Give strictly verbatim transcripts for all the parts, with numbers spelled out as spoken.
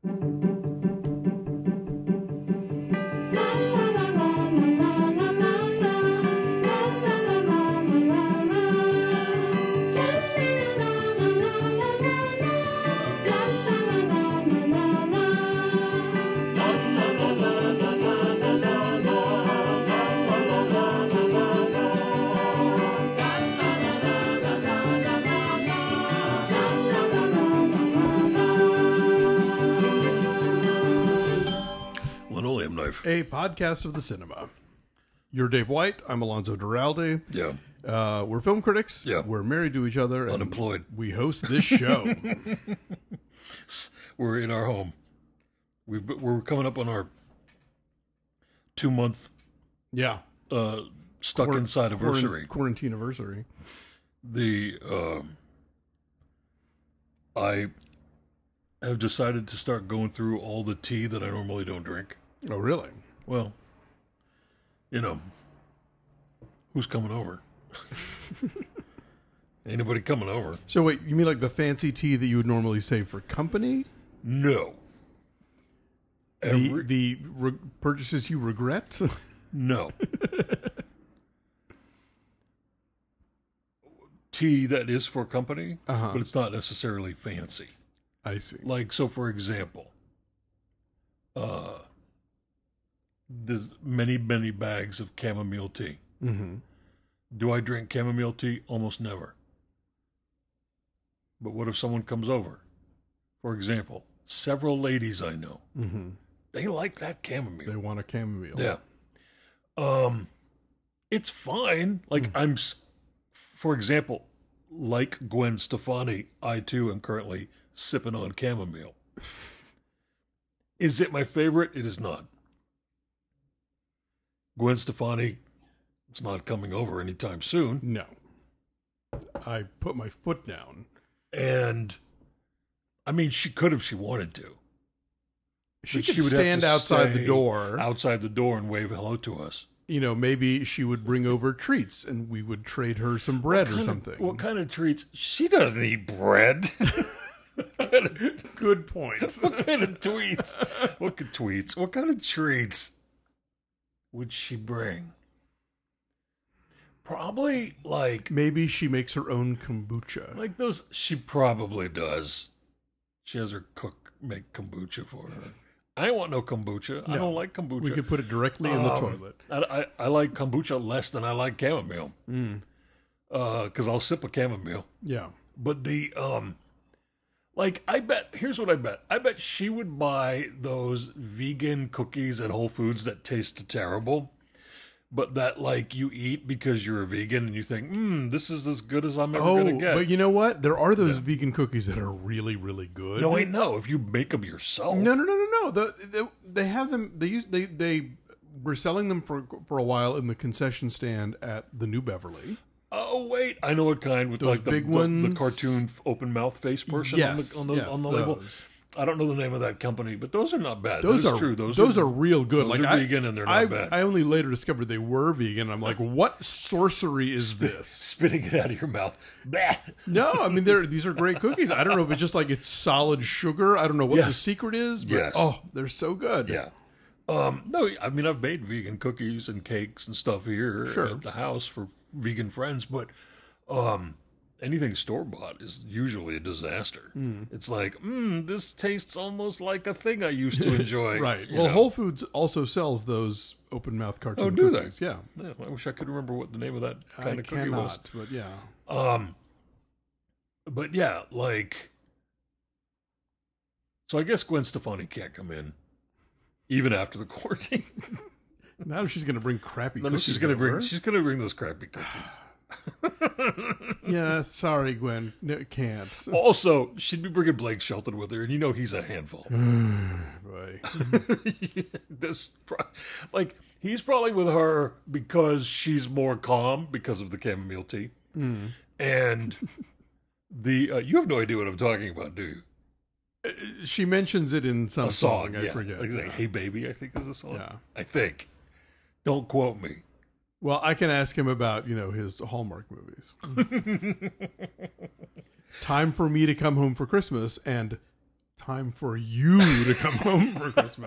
Linoleum knife. A podcast of the cinema. You're Dave White. I'm Alonzo Duralde. Yeah. Uh, we're film critics. Yeah. We're married to each other. And Unemployed. we host this show. We're in our home. We've we're coming up on our two month yeah. uh, stuck Quar- inside anniversary. Quarantine anniversary. The um, I have decided to start going through all the tea that I normally don't drink. Oh, really? Well, you know, who's coming over? Anybody coming over? So wait, you mean like the fancy tea that you would normally save for company? No. The, Every, the re- purchases you regret? no. Tea that is for company, Uh-huh. but it's not necessarily fancy. I see. Like, so for example, uh, there's many, many bags of chamomile tea. Mm-hmm. Do I drink chamomile tea? Almost never. But what if someone comes over? For example, several ladies I know, Mm-hmm. they like that chamomile. They want a chamomile. Yeah. Um, it's fine. Like, Mm-hmm. I'm, s- for example, like Gwen Stefani, I too am currently sipping on chamomile. Is it my favorite? It is not. Gwen Stefani is not coming over anytime soon. No. I put my foot down. And, I mean, she could if she wanted to. She But could she would have stand to outside the stay door. Outside the door and wave hello to us. You know, maybe she would bring over treats and we would trade her some bread or Kind of- something. what kind of treats? She doesn't eat bread. What kind of, Good point. what kind of tweets? What kind of tweets? What kind of treats would she bring? Probably like Maybe she makes her own kombucha. like those. She probably does. She has her cook make kombucha for her. I don't want no kombucha. I No. don't like kombucha. We could put it directly in the Um, toilet. I, I, I like kombucha less than I like chamomile. Mm. Uh, because I'll sip a chamomile. Yeah. But the um, like I bet. Here's what I bet. I bet she would buy those vegan cookies at Whole Foods that taste terrible, but that like you eat because you're a vegan and you think, hmm, this is as good as I'm ever Oh, gonna get. but you know what? There are those vegan cookies that are really, really good. no, I know. If you make them yourself, No, no, no, no, no. The, the, they have them. They use they they were selling them for for a while in the concession stand at the New Beverly. Oh wait, I know what kind with Those like the, big the, the cartoon cartoon open mouth face person Yes, on the on the, yes, on the label. those. I don't know the name of that company, but those are not bad. Those that is are true. Those, those are, are real good. those like are I, vegan and they're not I, bad. I only later discovered they were vegan. I'm like, what sorcery is this? spitting it out of your mouth. Bah. No, I mean they're these are great cookies. I don't know if it's just like it's solid sugar. I don't know what the Yes. secret is, but Yes. oh, they're so good. Yeah. Um, no, I mean I've made vegan cookies and cakes and stuff here Sure. at the house for vegan friends, but um, anything store bought is usually a disaster. Mm. It's like, mm, this tastes almost like a thing I used to enjoy. Right. you Well, know. Whole Foods also sells those open mouth cartoon Oh, do they? cookies. Yeah. Yeah, I wish I could remember what the name of that kind I of cookie was. cannot, but yeah. Um, but yeah, like, so I guess Gwen Stefani can't come in even after the quarantine. Now she's going to bring crappy No, cookies she's gonna over. bring. She's gonna bring those crappy cookies. Yeah, sorry, Gwen. No, can't. Also, she'd be bringing Blake Shelton with her, and you know he's a handful. Boy. this, pro- like, he's probably with her because she's more calm because of the chamomile tea, Mm. and the uh, you have no idea what I'm talking about, do you? She mentions it in some A song, song. I yeah. forget. Like, like, Yeah. "Hey Baby," I think is the song. Yeah. I think. Don't quote me. Well, I can ask him about, you know, his Hallmark movies. Time for Me to Come Home for Christmas and time for you to come home for Christmas.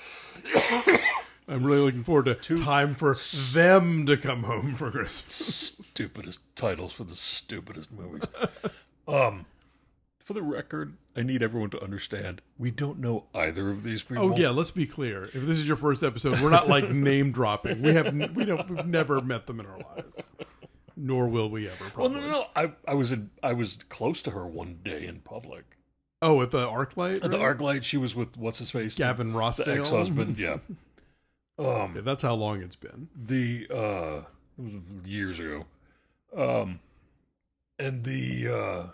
I'm really looking forward to time for them to come home for Christmas. Stupidest titles for the stupidest movies. Um, for the record, I need everyone to understand we don't know either of these people. Oh yeah, let's be clear. If this is your first episode, we're not like name dropping. We have we don't we've never met them in our lives, nor will we ever. Probably. Well, no, no, no. I I was in I was close to her one day in public. Oh, at the ArcLight. At the ArcLight, she was with what's his face, Gavin the, Rossdale, the ex-husband. Yeah. Um, yeah, that's how long it's been. The uh, it was years ago. Um, and the uh,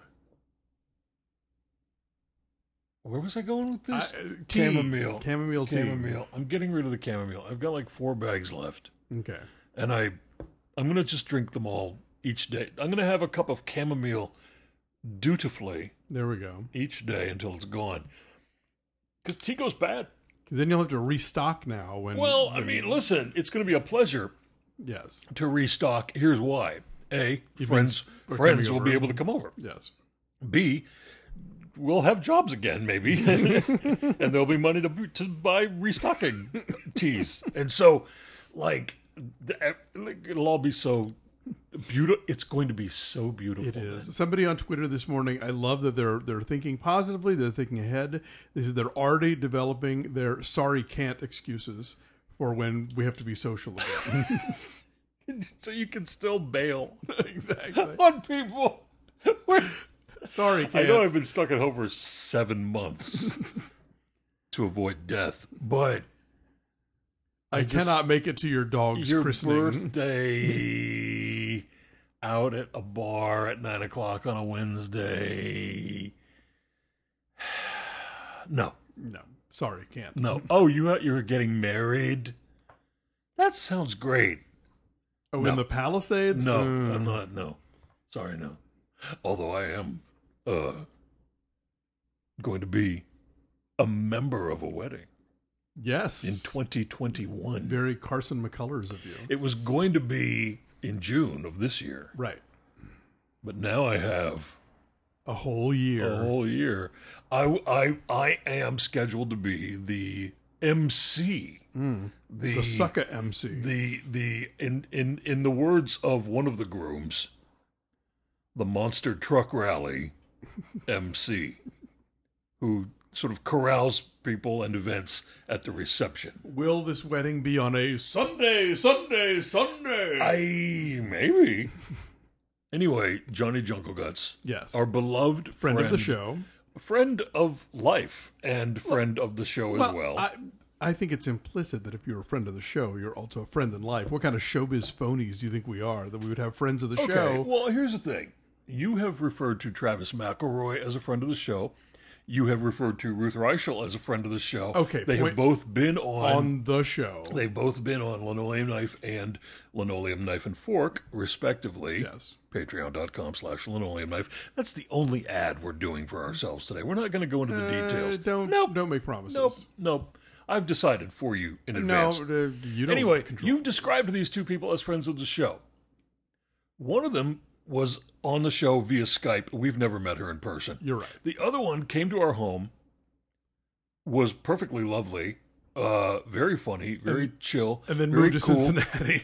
where was I going with this? I, uh, tea. Chamomile, chamomile, tea. chamomile. I'm getting rid of the chamomile. I've got like four bags left. Okay. And I, I'm gonna just drink them all each day. I'm gonna have a cup of chamomile dutifully. There we go. Each day until it's gone. Because tea goes bad. Because then you'll have to restock now. When well, when I mean, listen, it's going to be a pleasure. Yes. To restock. Here's why: A, You friends friends will over. be able to come over. Yes. B, we'll have jobs again, maybe, and there'll be money to to buy restocking teas. And so, like, it'll all be so beautiful. It's going to be so beautiful. It is. Then. Somebody on Twitter this morning, I love that they're they're thinking positively, they're thinking ahead. They said they're already developing their sorry can't excuses for when we have to be social again. So you can still bail exactly on people. Sorry, can't. I know I've been stuck at home for seven months to avoid death, but I, I just, cannot make it to your dog's your christening. birthday out at a bar at nine o'clock on a Wednesday. No, no, sorry, can't. No. Oh, you you're getting married? That sounds great. Oh, no. in the Palisades? No, uh. I'm not. No, sorry, no. Although I am uh, going to be a member of a wedding. Yes. In twenty twenty-one. Very Carson McCullers of you. It was going to be in June of this year. Right. But now I have a whole year. A whole year. I, I, I am scheduled to be the M C. Mm. The, the sucker M C. The, the, in, in, in the words of one of the grooms, the Monster Truck Rally M C, who sort of corrals people and events at the reception. Will this wedding be on a Sunday, Sunday, Sunday? I, maybe. Anyway, Johnny Jungle Guts. Yes. Our beloved friend. Friend of the show. Friend of life and friend well, of the show as well. well. I, I think it's implicit that if you're a friend of the show, you're also a friend in life. What kind of showbiz phonies do you think we are, that we would have friends of the okay, show? Well, here's the thing. You have referred to Travis McElroy as a friend of the show. You have referred to Ruth Reichel as a friend of the show. Okay. They have both been on... On the show. They've both been on Linoleum Knife and Linoleum Knife and Fork, respectively. Yes. Patreon.com slash linoleum knife. That's the only ad we're doing for ourselves today. We're not going to go into the uh, details. Don't, nope. don't make promises. Nope. Nope. I've decided for you in advance. No, uh, you don't Anyway, control. You've described these two people as friends of the show. One of them was on the show via Skype. We've never met her in person. You're right. The other one came to our home, was perfectly lovely, uh, very funny, very and, chill, and then very moved to cool. Cincinnati.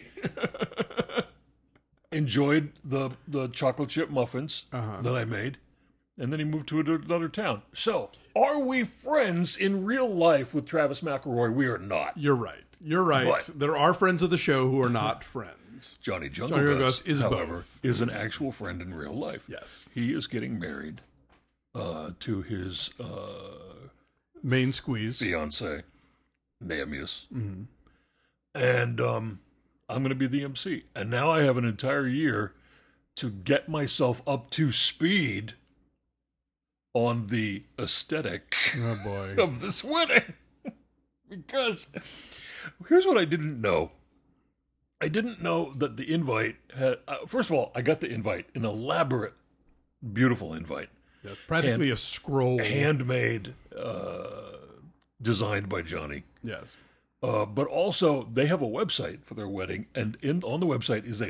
Enjoyed the, the chocolate chip muffins uh-huh. that I made, and then he moved to another town. So, are we friends in real life with Travis McElroy? We are not. You're right. You're right. But there are friends of the show who are not friends. Johnny Jungle Johnny Guts, is however, both. is an actual friend in real life. Yes. He is getting married uh, to his uh, main squeeze fiance, Namius. Mm-hmm. And um, I'm going to be the M C. And now I have an entire year to get myself up to speed on the aesthetic oh boy. of this wedding. Because here's what I didn't know. I didn't know that the invite had... Uh, first of all, I got the invite, an elaborate, beautiful invite. Yeah, practically and a scroll. Handmade, uh, designed by Johnny. Yes. Uh, but also, they have a website for their wedding, and in on the website is a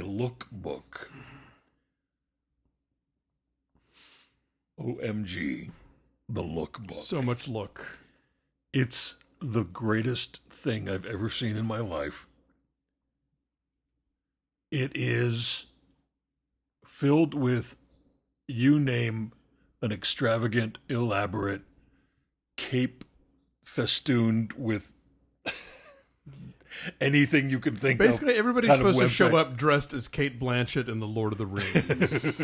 lookbook. O M G. the lookbook. So much look. It's the greatest thing I've ever seen in my life. It is filled with, you name an extravagant, elaborate cape festooned with anything you can think Basically, of. everybody's kind of supposed to show website. up dressed as Kate Blanchett in The Lord of the Rings.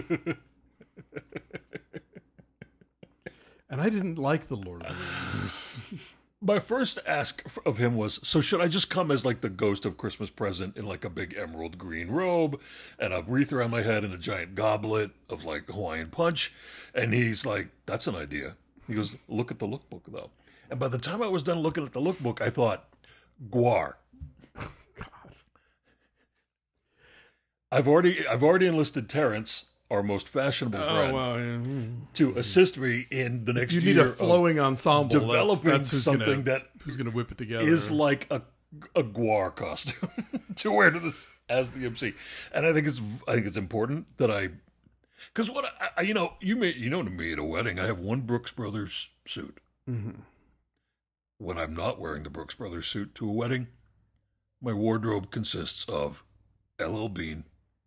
And I didn't like The Lord of the Rings. My first ask of him was, so should I just come as like the ghost of Christmas present in like a big emerald green robe and a wreath around my head and a giant goblet of like Hawaiian punch? And he's like, that's an idea. He goes, look at the lookbook though. And by the time I was done looking at the lookbook, I thought, Guar. Oh, God. I've already I've already enlisted Terrence, our most fashionable friend, Oh, well, yeah. to assist me in the next You need year a flowing ensemble. developing that's, that's who's something gonna, that who's going to whip it together. is like a a Guar costume to wear to this as the M C, and I think it's I think it's important that I, because what I, I you know you may you know to me at a wedding I have one Brooks Brothers suit. Mm-hmm. When I'm not wearing the Brooks Brothers suit to a wedding, my wardrobe consists of L L Bean,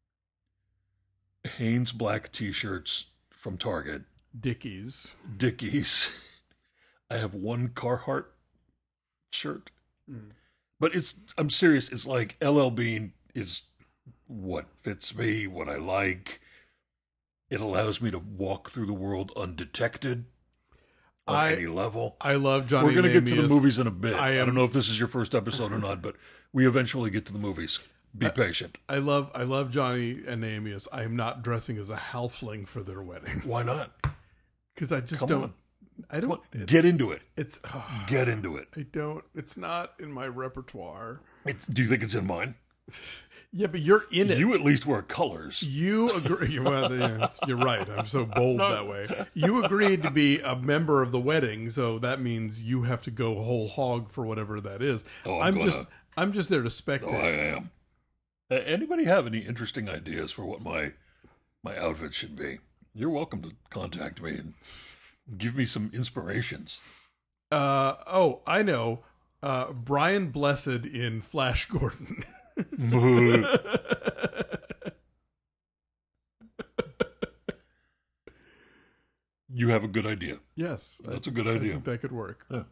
Hanes black T-shirts from Target, Dickies. Dickies. I have one Carhartt shirt. Mm. But it's, I'm serious, it's like L L Bean is what fits me, what I like. It allows me to walk through the world undetected on I, any level. I love Johnny We're going to get to the Namias. movies in a bit. I I, am- don't know if this is your first episode or not, but we eventually get to the movies. Be patient. I love I love Johnny and Amius. I am not dressing as a halfling for their wedding Why not? because I just Come don't. on. I Come don't. on. It, Get into it. it's. oh, Get into it. I don't. It's not in my repertoire. It's, do you think it's in mine? Yeah, but you're in it. You at least wear colors. You agree. Well, yeah, you're right. I'm so bold that way. You agreed to be a member of the wedding, so that means you have to go whole hog for whatever that is. Oh, I'm just. gonna- I'm just there to Oh, spectate. I am. Uh, anybody have any interesting ideas for what my my outfit should be? You're welcome to contact me and give me some inspirations. Uh, oh, I know. Uh, Brian Blessed in Flash Gordon. You have a good idea. Yes, That's I- a good I idea. think that could work. Yeah.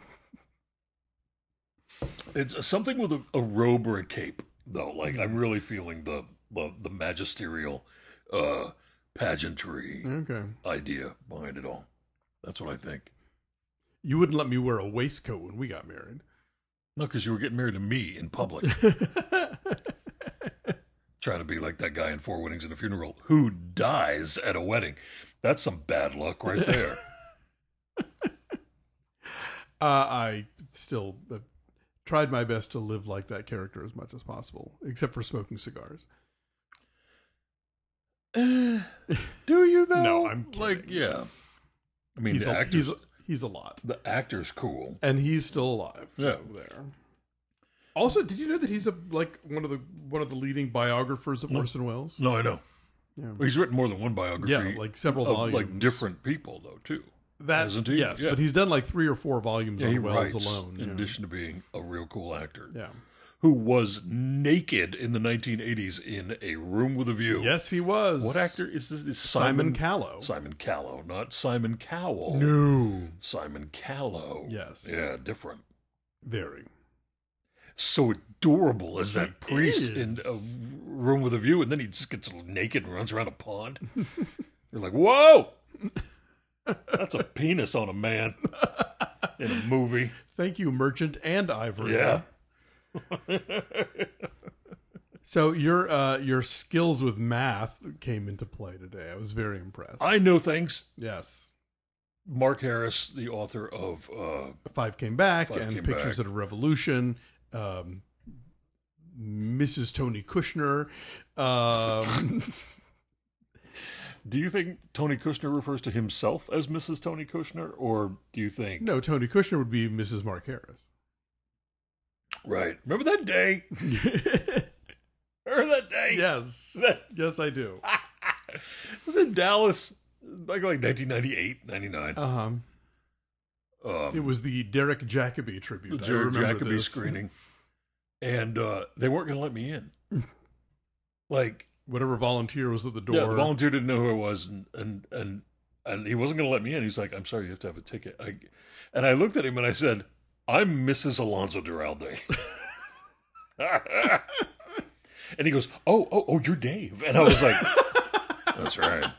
It's something with a, a robe or a cape, though. Like I'm really feeling the the, the magisterial uh, pageantry Okay. idea behind it all. That's what I think. You wouldn't let me wear a waistcoat when we got married. No, because you were getting married to me in public, trying to be like that guy in Four Weddings and a Funeral who dies at a wedding. That's some bad luck right there. Uh, I still uh, tried my best to live like that character as much as possible, except for smoking cigars. Do you though? No, I'm kidding. like yeah. I mean, He's the a, actor's he's, a, he's a lot. the actor's cool. And he's still alive. So Yeah. there. Also, did you know that he's a like one of the one of the leading biographers of Orson Welles? No, I know. Yeah. Well, he's written more than one biography. Yeah, like several of volumes. like different people though too. That Hasn't he? yes, Yeah. but he's done like three or four volumes Yeah, he on Wells writes alone. in yeah. addition to being a real cool actor. yeah. Who was naked in the nineteen eighties in A Room with a View. Yes, he was. What actor is this? Is Simon Simon Callow. Simon Callow, not Simon Cowell. No. Simon Callow. Yes. Yeah, different. Very. So adorable as that He priest is. in A Room with a View, and then he just gets naked and runs around a pond. You're like, whoa! That's a penis on a man in a movie. Thank you, Merchant and Ivory. Yeah. So your uh, your skills with math came into play today. I was very impressed. I know things. yes. Mark Harris, the author of uh, Five Came Back Five and Came Pictures Back. at a Revolution. Um, Missus Tony Kushner. Um, Do you think Tony Kushner refers to himself as Missus Tony Kushner, or do you think... no, Tony Kushner would be Missus Mark Harris. Right. Remember that day? Remember that day? Yes. Yes, I do. I was in Dallas like like nineteen ninety-eight, ninety-nine. Uh huh. Um, It was the Derek Jacobi tribute. the I Jared remember Jacobi this. screening, and uh, they weren't going to let me in. Like, Whatever volunteer was at the door. yeah, the volunteer didn't know who I was, and and and, and he wasn't going to let me in. He's like, "I'm sorry, you have to have a ticket." I, and I looked at him and I said, "I'm Missus Alonso Duralde." And he goes, "Oh, oh, oh, you're Dave." And I was like, "That's right.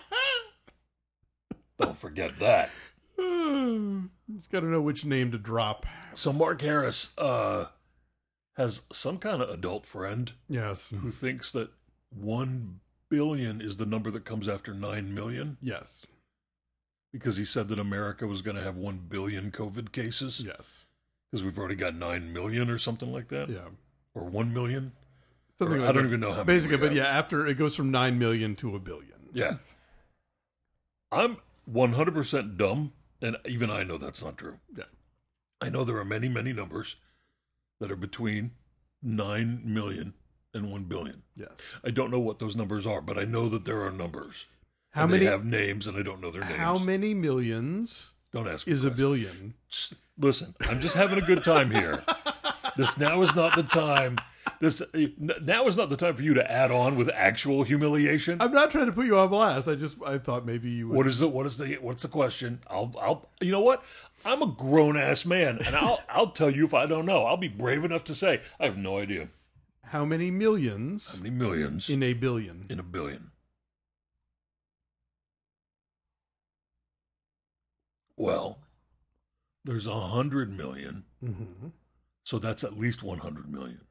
Don't forget that." Just got to know which name to drop. So Mark Harris uh, has some kind of adult friend Yes. who thinks that one billion is the number that comes after nine million Yes. because he said that America was going to have one billion COVID cases Yes. because we've already got nine million or something like that, Yeah. or one million. Something Or like I don't that. even know how many Basically, we but have. yeah, after it goes from nine million to a billion. Yeah. I'm one hundred percent dumb, and even I know that's not true. Yeah. I know there are many, many numbers that are between nine million and one billion. Yes. I don't know what those numbers are, but I know that there are numbers. How And many? They have names, and I don't know their names. How many millions Don't ask me is a questions. billion? Listen, I'm just having a good time here. This now is not the time. This now is not the time for you to add on with actual humiliation. I'm not trying to put you on blast. I just I thought maybe you would. What is the what is the what's the question? I'll I'll you know what? I'm a grown ass man, and I'll I'll tell you if I don't know. I'll be brave enough to say I have no idea. How many millions How many millions in a billion? in a billion? Well, there's a hundred million, Mm-hmm. so that's at least one hundred million.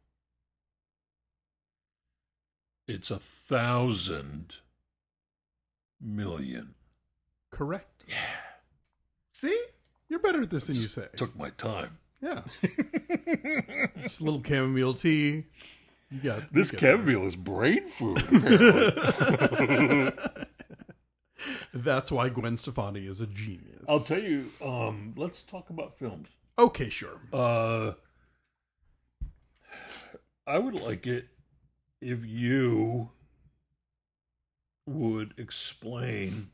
It's a thousand million. Correct. Yeah, See, you're better at this than you say. took my time. Yeah. Just a little chamomile tea. You got This you got chamomile is brain food. Apparently. That's why Gwen Stefani is a genius. I'll tell you. Um, let's talk about films. Okay, sure. Uh, I would like it if you would explain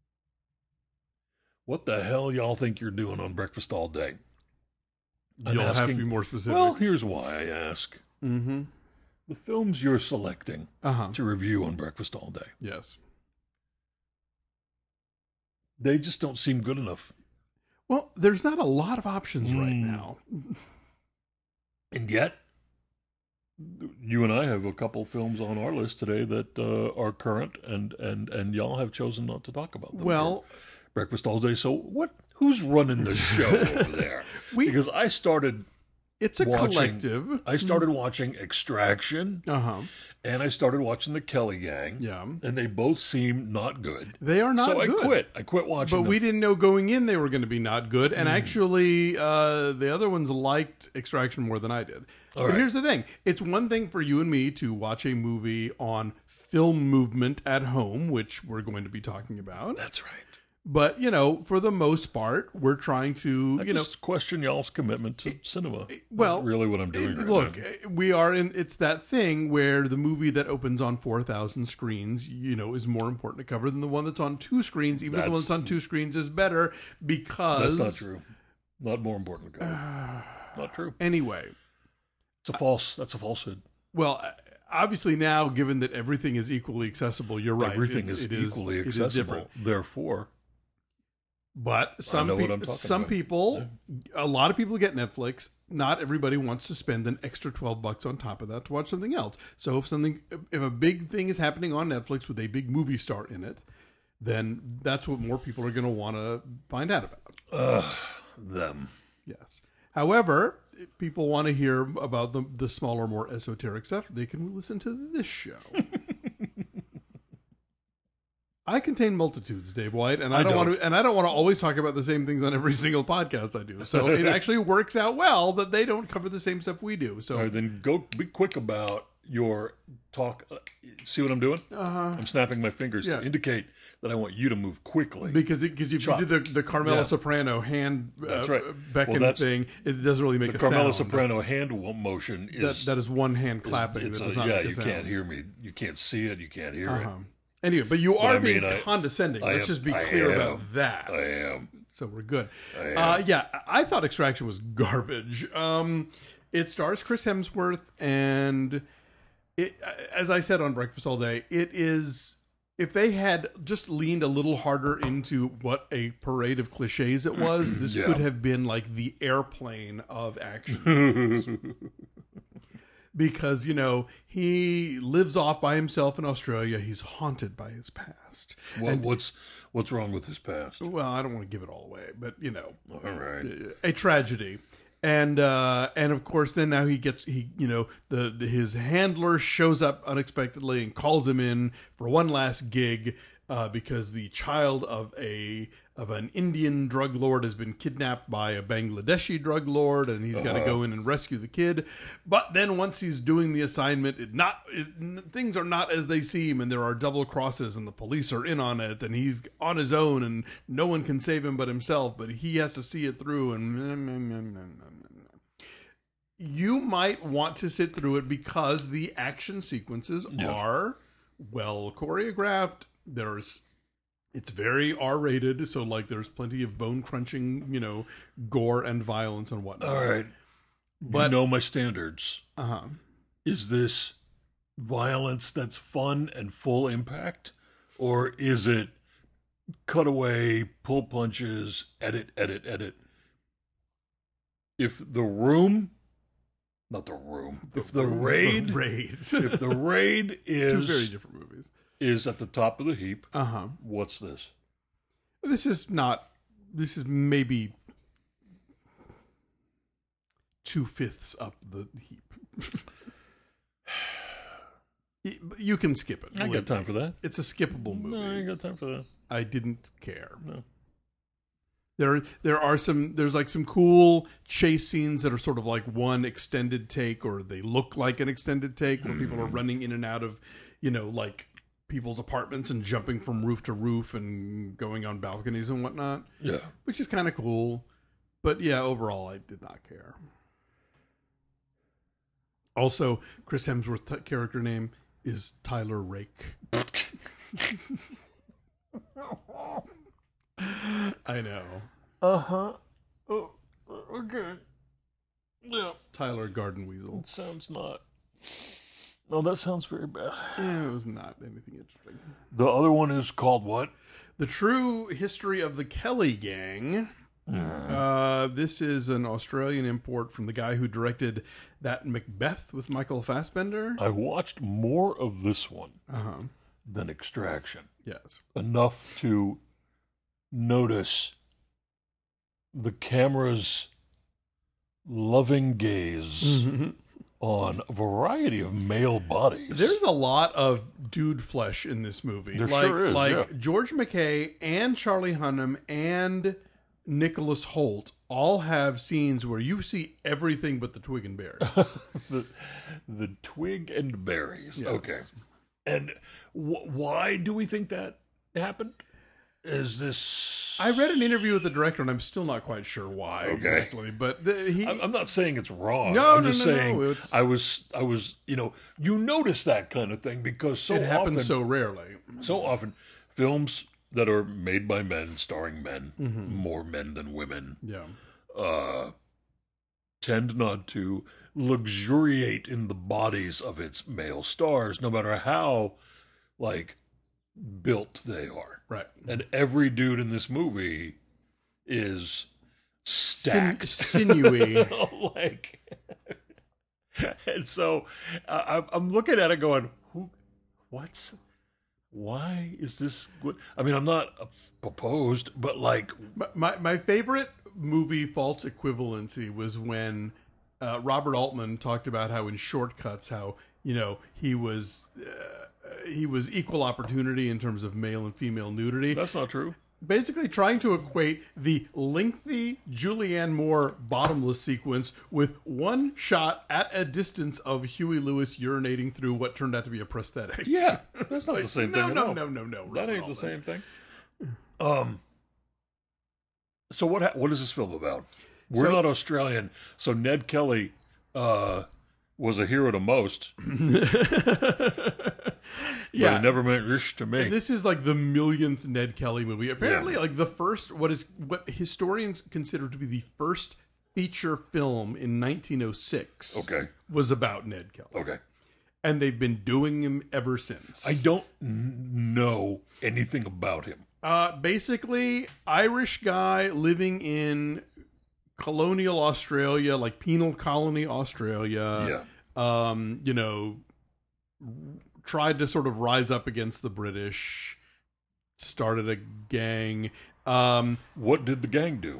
what the hell y'all think you're doing on breakfast all day. I'm You'll have to asking- be more specific. Well, here's why I ask. mm-hmm. The films you're selecting Uh-huh. to review on breakfast all day, Yes. they just don't seem good enough. Well, there's not a lot of options right Mm. now. And yet, you and I have a couple films on our list today that uh, are current, and, and, and y'all have chosen not to talk about them. Well, for breakfast all day. So what? Who's running the show over there? we Because I started, it's a watching- collective. I started watching Extraction, Uh-huh. and I started watching The Kelly Gang, Yeah. and they both seem not good. They are not so good. I quit. I quit watching. But them. we didn't know going in they were going to be not good. Hmm. And actually, uh, the other ones liked Extraction more than I did. All but right. here's the thing. It's one thing for you and me to watch a movie on film movement at home, which we're going to be talking about. That's right. But, you know, for the most part, we're trying to, I you know, just question y'all's commitment to cinema. well, That's really what I'm doing. Right look, now. we are in, it's that thing where the movie that opens on four thousand screens, you know, is more important to cover than the one that's on two screens, even if the one That's- that's on two screens is better because. That's not true. Not more important to cover. Not true. Anyway. It's a false. That's a falsehood. Well, obviously now, given that everything is equally accessible, you're right. Everything It's- is it equally it is accessible. different. Therefore, But some know what peop- I'm talking some about. people, a lot of people get Netflix. Not everybody wants to spend an extra twelve bucks on top of that to watch something else. So if something, if a big thing is happening on Netflix with a big movie star in it, then that's what more people are going to want to find out about. uh, them. Yes. However, if people want to hear about the the smaller, more esoteric stuff, they can listen to this show. I contain multitudes, Dave White, and I, I don't, want don't. to. And I don't want to always talk about the same things on every single podcast I do. So it actually works out well that they don't cover the same stuff we do. So All right, then go be quick about your talk. Uh, see what I'm doing? uh, I'm snapping my fingers Yeah. to indicate that I want you to move quickly. because it, because if Chop. you do the the Carmela Yeah. Soprano hand uh, That's right. beckon Well, that's- thing, it doesn't really make the a Carmela sound. Soprano hand wo- motion That, is that is one hand clapping. It's that a- does not yeah, make a you sound. can't hear me. You can't see it. You can't hear Uh-huh. it. Anyway, but you are I mean, being I- condescending. I Let's am- just be I clear am. about that. I am. So we're good. I am. Uh, yeah, I thought Extraction was garbage. Um, it stars Chris Hemsworth, and it, as I said on Breakfast All Day, it is. If they had just leaned a little harder into what a parade of cliches it was, this Yeah. could have been like the Airplane of action movies. Because, you know, he lives off by himself in Australia. He's haunted by his past. What, And, what's what's wrong with his past? All well, I don't want to give it all away, but, you know, right. a tragedy. And uh, and of course, then now he gets he you know the, the his handler shows up unexpectedly and calls him in for one last gig uh, because the child of a of an Indian drug lord has been kidnapped by a Bangladeshi drug lord, and he's got to go in and rescue the kid. But then once he's doing the assignment, it not it, things are not as they seem, and there are double crosses, and the police are in on it, and he's on his own, and no one can save him but himself. But he has to see it through, and you might want to sit through it because the action sequences Yes. are well choreographed. There's it's very R-rated, so like there's plenty of bone crunching, you know, gore and violence and whatnot. All right. But you know my standards. uh-huh. Is this violence that's fun and full impact? Or is it cutaway, pull punches, edit, edit, edit? If the room, not the room, if the raid, The raid. if the raid Two very is, different movies. is at the top of the heap, Uh-huh. what's this? This is not this is maybe two-fifths up the heap. Y- you can skip it. I ain't got time for that. It's a skippable movie. No, I ain't got time for that. I didn't care. No. There, there are some. There's like some cool chase scenes that are sort of like one extended take, or they look like an extended take, where people are running in and out of, you know, like people's apartments and jumping from roof to roof and going on balconies and whatnot, Yeah. which is kind of cool. But yeah, overall, I did not care. Also, Chris Hemsworth's t- character name is Tyler Rake. I know. Uh-huh. Oh, okay. Yeah. Tyler Garden Weasel. It sounds not. No, that sounds very bad. Yeah, it was not anything interesting. The other one is called what? The True History of the Kelly Gang. Uh, this is an Australian import from the guy who directed that Macbeth with Michael Fassbender. I watched more of this one Uh-huh. than Extraction. Yes. Enough to notice the camera's loving gaze on a variety of male bodies. There's a lot of dude flesh in this movie. There like, sure is, Like yeah. George McKay and Charlie Hunnam and Nicholas Holt all have scenes where you see everything but the twig and berries. the, the twig and berries. Yes. Okay. And wh- why do we think that happened? Is this... I read an interview with the director, and I'm still not quite sure why Okay. exactly. But the, he, I'm I'm not saying it's wrong. No, I'm no, just no, no, saying it's- I was, I was, you know, you notice that kind of thing because so it happens often, so rarely. so often, films that are made by men, starring men, Mm-hmm. more men than women, Yeah. uh, tend not to luxuriate in the bodies of its male stars, no matter how, like, built they are. Right. And every dude in this movie is Sin- stacked. sinewy. like, and so uh, I'm, I'm looking at it going, who, what's, why is this good? I mean, I'm not opposed, but like, My, my my favorite movie false equivalency was when uh, Robert Altman talked about how in Shortcuts, how you know he was uh, he was equal opportunity in terms of male and female nudity. that's not true. Basically, trying to equate the lengthy Julianne Moore bottomless sequence with one shot at a distance of Huey Lewis urinating through what turned out to be a prosthetic. Yeah, that's not the same no, thing. no, at all. no, no, no, That Robert ain't the Altman. same thing. Um. So what? Ha- what is this film about? We're So- not Australian, so Ned Kelly uh, was a hero to most. Yeah. But it never meant rish to me. This is like the millionth Ned Kelly movie. Apparently, yeah. like the first, what is what historians consider to be the first feature film in nineteen oh six. Okay. Was about Ned Kelly. Okay. And they've been doing him ever since. I don't n- know anything about him. Uh, basically, Irish guy living in colonial Australia, like penal colony Australia. Yeah. Um, you know, tried to sort of rise up against the British, started a gang. Um, what did the gang do?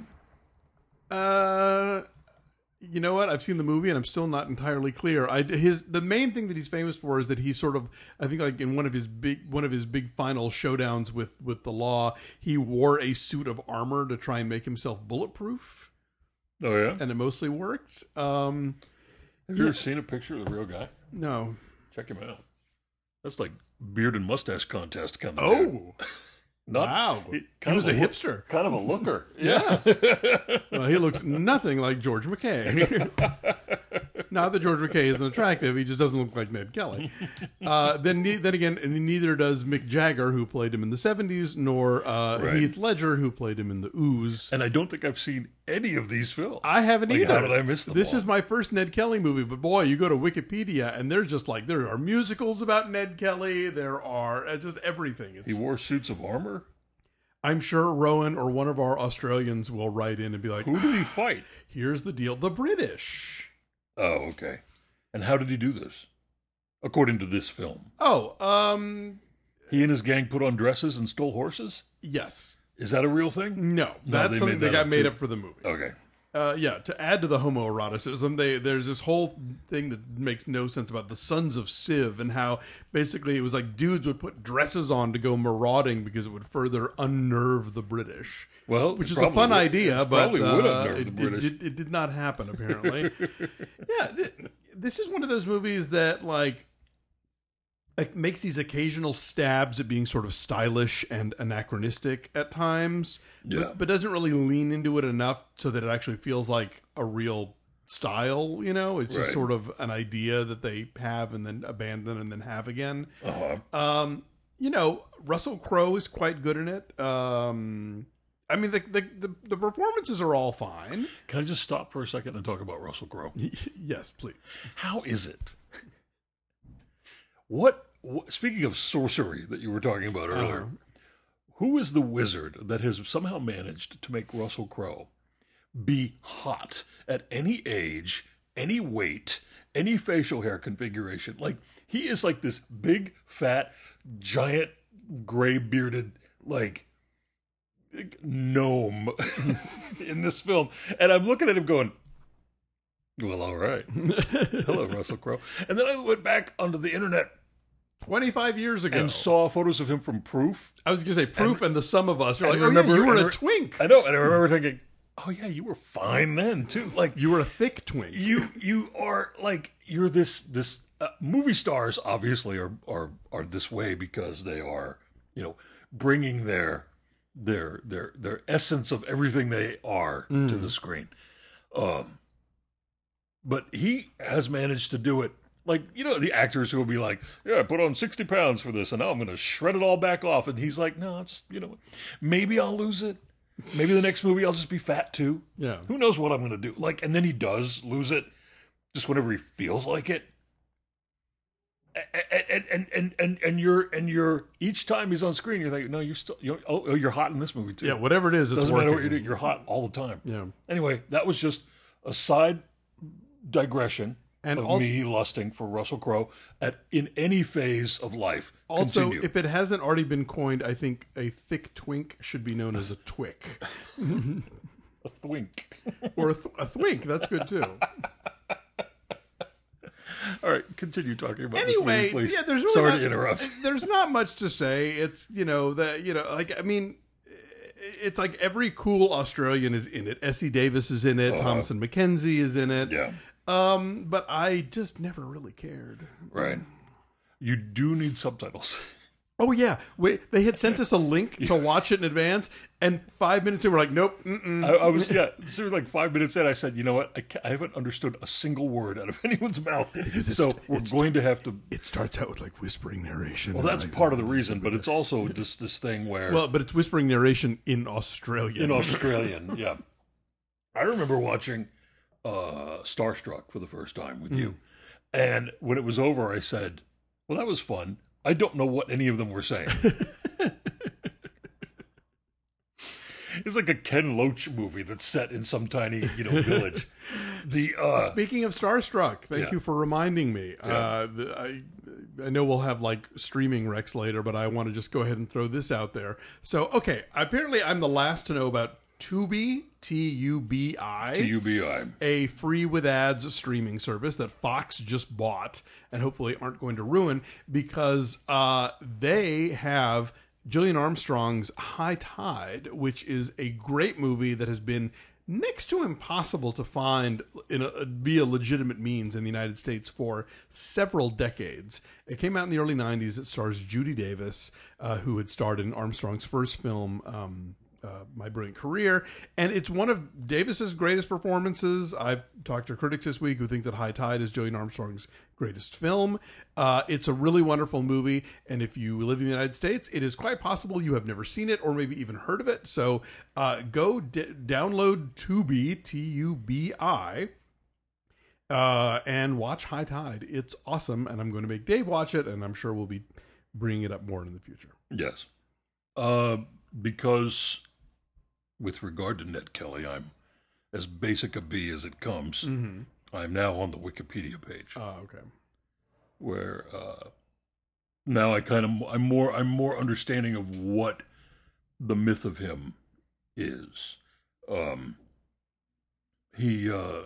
Uh, you know what? I've seen the movie and I'm still not entirely clear. I his the main thing that he's famous for is that he sort of, I think, like in one of his big one of his big final showdowns with with the law, he wore a suit of armor to try and make himself bulletproof. Oh yeah, and it mostly worked. Um, Have you yeah. ever seen a picture of the real guy? No. Check him out. That's like beard and mustache contest kind of. Oh. Dude. Not, wow. He, he was a, a hipster. Kind of a looker. Yeah. Well, he looks nothing like George McKay. Not that George McKay isn't attractive. He just doesn't look like Ned Kelly. Uh, then then again, neither does Mick Jagger, who played him in the seventies, nor uh, right. Heath Ledger, who played him in The Ooze. And I don't think I've seen any of these films. I haven't like, either. How did I miss them This all? is my first Ned Kelly movie, but boy, you go to Wikipedia, and there's just like, there are musicals about Ned Kelly. There are uh, just everything. It's, he wore suits of armor? I'm sure Rowan or one of our Australians will write in and be like, who did he fight? Here's the deal. The British. Oh, okay. And how did he do this? According to this film. Oh, um... He and his gang put on dresses and stole horses? Yes. Is that a real thing? No. That's no, something that, that got made too. up for the movie. Okay. Uh, yeah, to add to the homoeroticism, they there's this whole thing that makes no sense about the Sons of Civ and how basically it was like dudes would put dresses on to go marauding because it would further unnerve the British. Well, which is a fun would, idea, but probably uh, would unnerve it, the British. It, it, it did not happen apparently. yeah, th- this is one of those movies that like. It makes these occasional stabs at being sort of stylish and anachronistic at times, yeah. but, but doesn't really lean into it enough so that it actually feels like a real style, you know? It's just right. sort of an idea that they have and then abandon and then have again. Uh-huh. Um, you know, Russell Crowe is quite good in it. Um, I mean, the, the the the performances are all fine. Can I just stop for a second and talk about Russell Crowe? Yes, please. How is it? What, what, speaking of sorcery that you were talking about earlier, uh-huh. who is the wizard that has somehow managed to make Russell Crowe be hot at any age, any weight, any facial hair configuration? Like, he is like this big, fat, giant, gray bearded, like, gnome in this film. And I'm looking at him going, well, all right. Hello, Russell Crowe. And then I went back onto the internet twenty-five years ago and saw photos of him from Proof. I was going to say Proof and, and the Sum of Us. You're like, remember, oh, yeah, you were a re- twink. I know. And I remember thinking, oh, yeah, you were fine then, too. Like, you were a thick twink. You you are like, you're this, this uh, movie stars obviously are, are, are this way because they are, you know, bringing their, their, their, their essence of everything they are mm. to the screen. Um, But he has managed to do it. Like, you know, the actors who will be like, yeah, I put on sixty pounds for this, and now I'm going to shred it all back off. And he's like, no, just, you know, maybe I'll lose it. Maybe the next movie I'll just be fat too. Yeah. Who knows what I'm going to do? Like, and then he does lose it just whenever he feels like it. And and and and and you're and you're each time he's on screen, you're like, no, you're still, you're, oh, you're hot in this movie too. Yeah, whatever it is, it's doesn't working. matter what you're doing. You're hot all the time. Yeah. Anyway, that was just a side digression and of also, me lusting for Russell Crowe at in any phase of life. Also, Continue. If it hasn't already been coined, I think a thick twink should be known as a twick. A thwink. Or a, th- a thwink, that's good too. All right, continue talking about anyway, this movie, please. Yeah, there's really Sorry not, to interrupt. There's not much to say. It's, you know, that, you know, like, I mean, it's like every cool Australian is in it. Essie Davis is in it. Uh-huh. Thomasin McKenzie is in it. Yeah. Um, but I just never really cared. Right. You do need subtitles. Oh yeah, wait. They had sent us a link to watch it in advance, and five minutes in, we're like, nope. Mm-mm. I, I was yeah. So like five minutes in, I said, you know what? I, ca- I haven't understood a single word out of anyone's mouth. it's- So we're it's- going to have to. It starts out with like whispering narration. Well, that's part of the reason, but it's also just this thing where Well, but it's whispering narration in Australian. in Australian, yeah. I remember watching uh, Starstruck for the first time with you, and when it was over, I said, "Well, that was fun. I don't know what any of them were saying." It's like a Ken Loach movie that's set in some tiny, you know, village. The uh, Speaking of Starstruck, thank Yeah. you for reminding me. Yeah. Uh, the, I I know we'll have like streaming recs later, but I want to just go ahead and throw this out there. So, okay, apparently I'm the last to know about Tubi, T U B I. T U B I. A free with ads streaming service that Fox just bought and hopefully aren't going to ruin because uh, they have Gillian Armstrong's High Tide, which is a great movie that has been next to impossible to find in a, via legitimate means in the United States for several decades. It came out in the early nineties. It stars Judy Davis, uh, who had starred in Armstrong's first film, um, uh, My Brilliant Career, and it's one of Davis's greatest performances. I've talked to critics this week who think that High Tide is Gillian Armstrong's greatest film. Uh, it's a really wonderful movie, and if you live in the United States, it is quite possible you have never seen it or maybe even heard of it. So uh, go d- download Tubi, T U B I, uh, and watch High Tide. It's awesome, and I'm going to make Dave watch it, and I'm sure we'll be bringing it up more in the future. Yes. Uh, because with regard to Ned Kelly, I'm as basic a bee as it comes. Mm-hmm. I'm now on the Wikipedia page Oh, okay. where uh, now I kind of I'm more I'm more understanding of what the myth of him is. Um, he uh,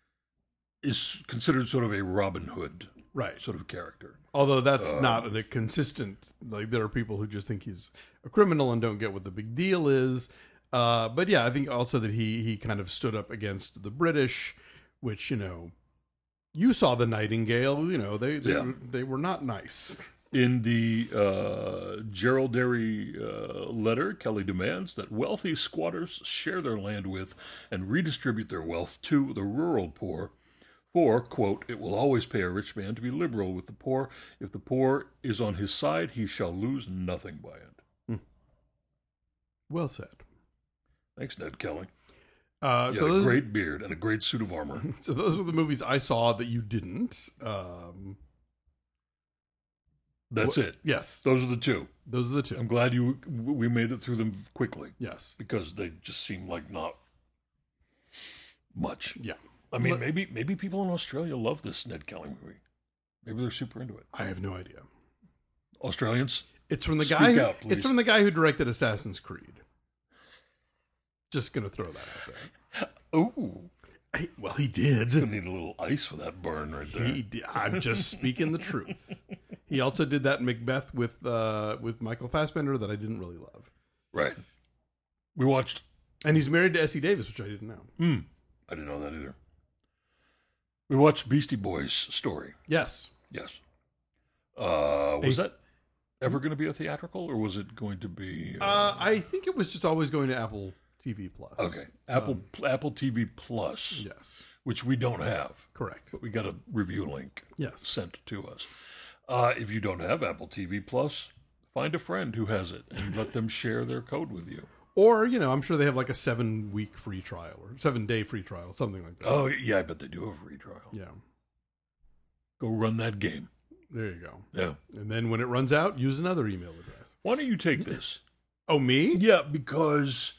is considered sort of a Robin Hood Right. sort of character. Although that's Uh, not a consistent, like there are people who just think he's a criminal and don't get what the big deal is. Uh, but yeah, I think also that he he kind of stood up against the British, which, you know, you saw the Nightingale, you know, they they, Yeah. were, they were not nice. In the uh, Gerald Derry uh, letter, Kelly demands that wealthy squatters share their land with and redistribute their wealth to the rural poor. For, quote, it will always pay a rich man to be liberal with the poor. If the poor is on his side, he shall lose nothing by it. Well said. Thanks, Ned Kelly. Uh, You so had a those, great beard and a great suit of armor. so those are the movies I saw that you didn't. Um, That's wh- it. Yes, Those are the two. those are the two. I'm glad you we made it through them quickly Yes, because they just seem like not much. yeah. I mean, Let- maybe maybe people in Australia love this Ned Kelly movie. Maybe they're super into it. I have no idea. Australians? It's from the Speak guy. Who, out, please. it's from the guy who directed Assassin's Creed. Just gonna throw that out there. Ooh. Hey, well, he did. Gonna need a little ice for that burn right there. He did. I'm just speaking the truth. He also did that Macbeth with uh, with Michael Fassbender that I didn't really love. Right. We watched. And he's married to Essie Davis, which I didn't know. Hmm. I didn't know that either. We watched Beastie Boys' story. Yes. Yes. Uh, was A- that ever going to be a theatrical, or was it going to be? Uh, Uh, I think it was just always going to Apple T V Plus. okay. Apple Um, Apple T V Plus, Yes. which we don't have, Correct. but we got a review link Yes. sent to us. Uh, if you don't have Apple T V Plus, find a friend who has it and let them share their code with you. Or, you know, I'm sure they have like a seven week free trial or seven day free trial, something like that. Oh yeah, I bet they do have a free trial. Yeah. Go run that game. There you go. Yeah. And then when it runs out, use another email address. Why don't you take this? Oh, me? Yeah, because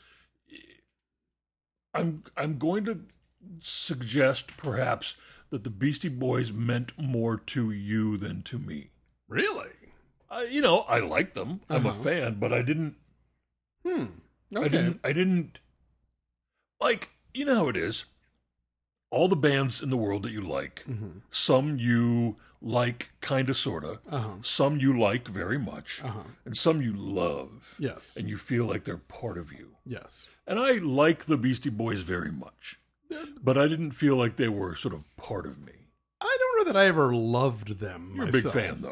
I'm I'm going to suggest perhaps that the Beastie Boys meant more to you than to me. Really? I, you know, I like them. I'm Uh-huh. a fan, but I didn't. Hmm. Okay. I didn't. I didn't. Like, you know how it is. All the bands in the world that you like, Mm-hmm. some you like, kind of, sorta. Uh-huh. Some you like very much, Uh-huh. and some you love, Yes. and you feel like they're part of you. Yes. And I like the Beastie Boys very much, but I didn't feel like they were sort of part of me. I don't know that I ever loved them You're myself. a big fan, though. Well,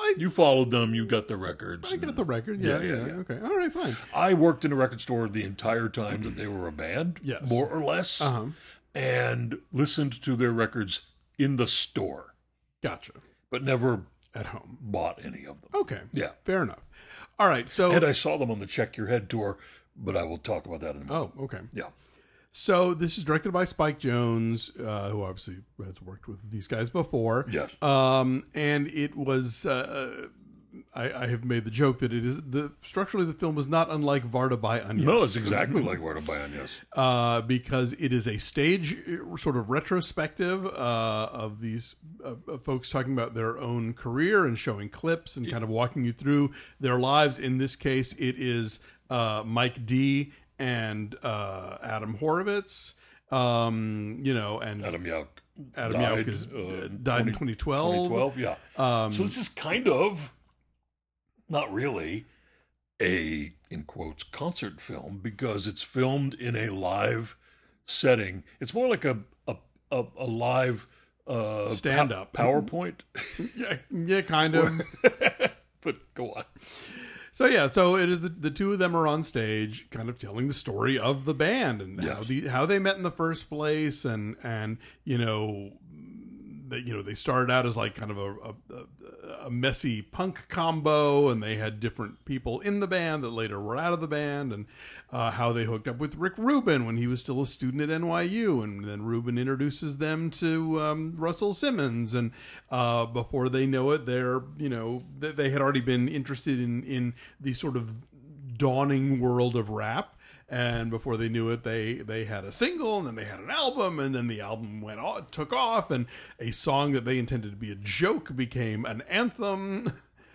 I, You followed them. You got the records. I got the record. Yeah, Yeah, yeah, yeah, yeah. Okay. All right, fine. I worked in a record store the entire time that they were a band, Yes. more or less, Uh-huh. and listened to their records in the store, Gotcha. but never At home. bought any of them. Okay. Yeah. Fair enough. All right. So. And I saw them on the Check Your Head tour, but I will talk about that in a moment. Oh, okay. Yeah. So this is directed by Spike Jonze, uh, who obviously has worked with these guys before. Yes. Um, and it was. Uh, I, I have made the joke that it is the structurally the film is not unlike Varda by Agnes. No, it's exactly like Where to Buy On, yes. Uh, because it is a stage uh, sort of retrospective uh, of these uh, uh, folks talking about their own career and showing clips and kind of walking you through their lives. In this case, it is uh, Mike D and uh, Adam Horovitz. Um, you know, and Adam Yauch. Adam died, Yauch is, uh, died in twenty twelve. twenty twelve, yeah. Um, So this is kind of, not really, a, in quotes, concert film because it's filmed in a live setting. It's more like a a, a, a live uh, Stand-up. pa- PowerPoint. yeah, yeah, kind of. But go on. So yeah, so it is the, the two of them are on stage, kind of telling the story of the band and how Yes. the how they met in the first place, and and you know, they, you know they started out as like kind of a, a a messy punk combo, and they had different people in the band that later were out of the band, and uh, how they hooked up with Rick Rubin when he was still a student at N Y U, and then Rubin introduces them to um, Russell Simmons, and uh, before they know it, they're you know they, they had already been interested in in the sort of dawning world of rap. And before they knew it, they they had a single, and then they had an album, and then the album went on, took off, and a song that they intended to be a joke became an anthem.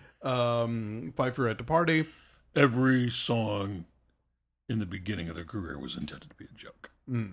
um, Fight for Right to Party. Every song in the beginning of their career was intended to be a joke. Mm.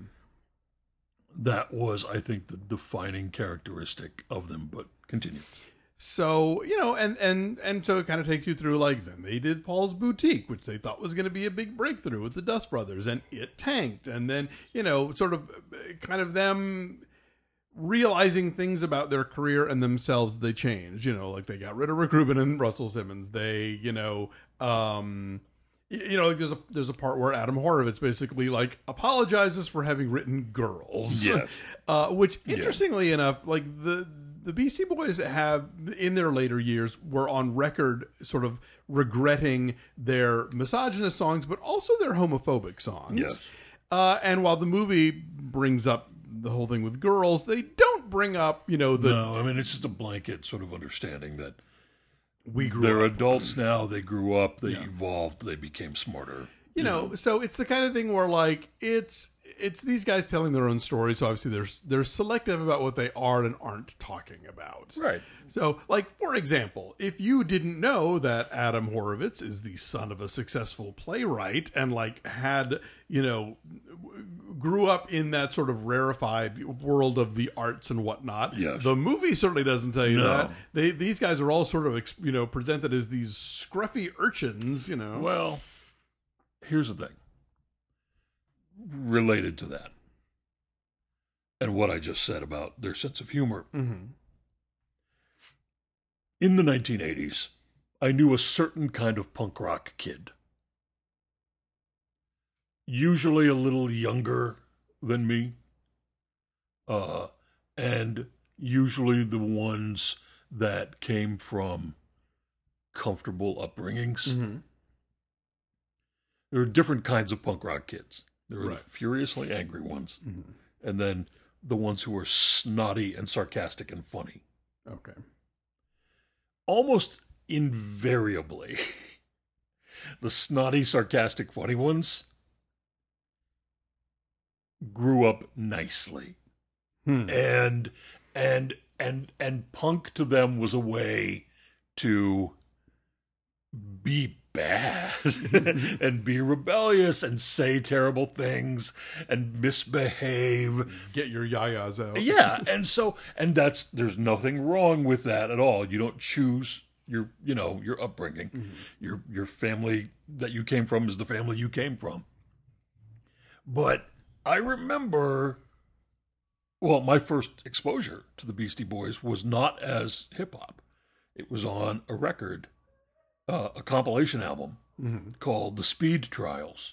That was, I think, the defining characteristic of them, but continue. So, you know, and, and, and so it kind of takes you through, like, then they did Paul's Boutique, which they thought was going to be a big breakthrough with the Dust Brothers, and it tanked. And then, you know, sort of kind of them realizing things about their career and themselves, they changed. You know, like they got rid of Rick Rubin and Russell Simmons. They, you know, um... You know, like there's a there's a part where Adam Horovitz basically like apologizes for having written Girls. Yes. uh, which interestingly yeah. enough, like the the Beastie Boys have in their later years were on record sort of regretting their misogynist songs, but also their homophobic songs. Yes. Uh, and while the movie brings up the whole thing with Girls, they don't bring up you know the no. I mean, it's just a blanket sort of understanding that. We grew They're up. adults now. They grew up. They Yeah. evolved. They became smarter. You know, so it's the kind of thing where like it's it's these guys telling their own stories. So obviously they're they're selective about what they are and aren't talking about. Right. So, like for example, if you didn't know that Adam Horovitz is the son of a successful playwright and like had you know grew up in that sort of rarefied world of the arts and whatnot, Yes. the movie certainly doesn't tell you No. that. They these guys are all sort of you know presented as these scruffy urchins. You know. Well, here's the thing. Related to that, and what I just said about their sense of humor. Mm-hmm. In the nineteen eighties, I knew a certain kind of punk rock kid. Usually a little younger than me. Uh, and usually the ones that came from comfortable upbringings. Mm-hmm. There are different kinds of punk rock kids. There are Right. the furiously angry ones, Mm-hmm. and then the ones who are snotty and sarcastic and funny. Okay. Almost invariably, the snotty, sarcastic, funny ones grew up nicely. Hmm. And and and and punk to them was a way to be bad and be rebellious and say terrible things and misbehave. Get your yayas out. Yeah, and so and that's there's nothing wrong with that at all. You don't choose your you know your upbringing. Mm-hmm. Your your family that you came from is the family you came from. But I remember, well, my first exposure to the Beastie Boys was not as hip hop. It was on a record, uh, a compilation album Mm-hmm. called The Speed Trials.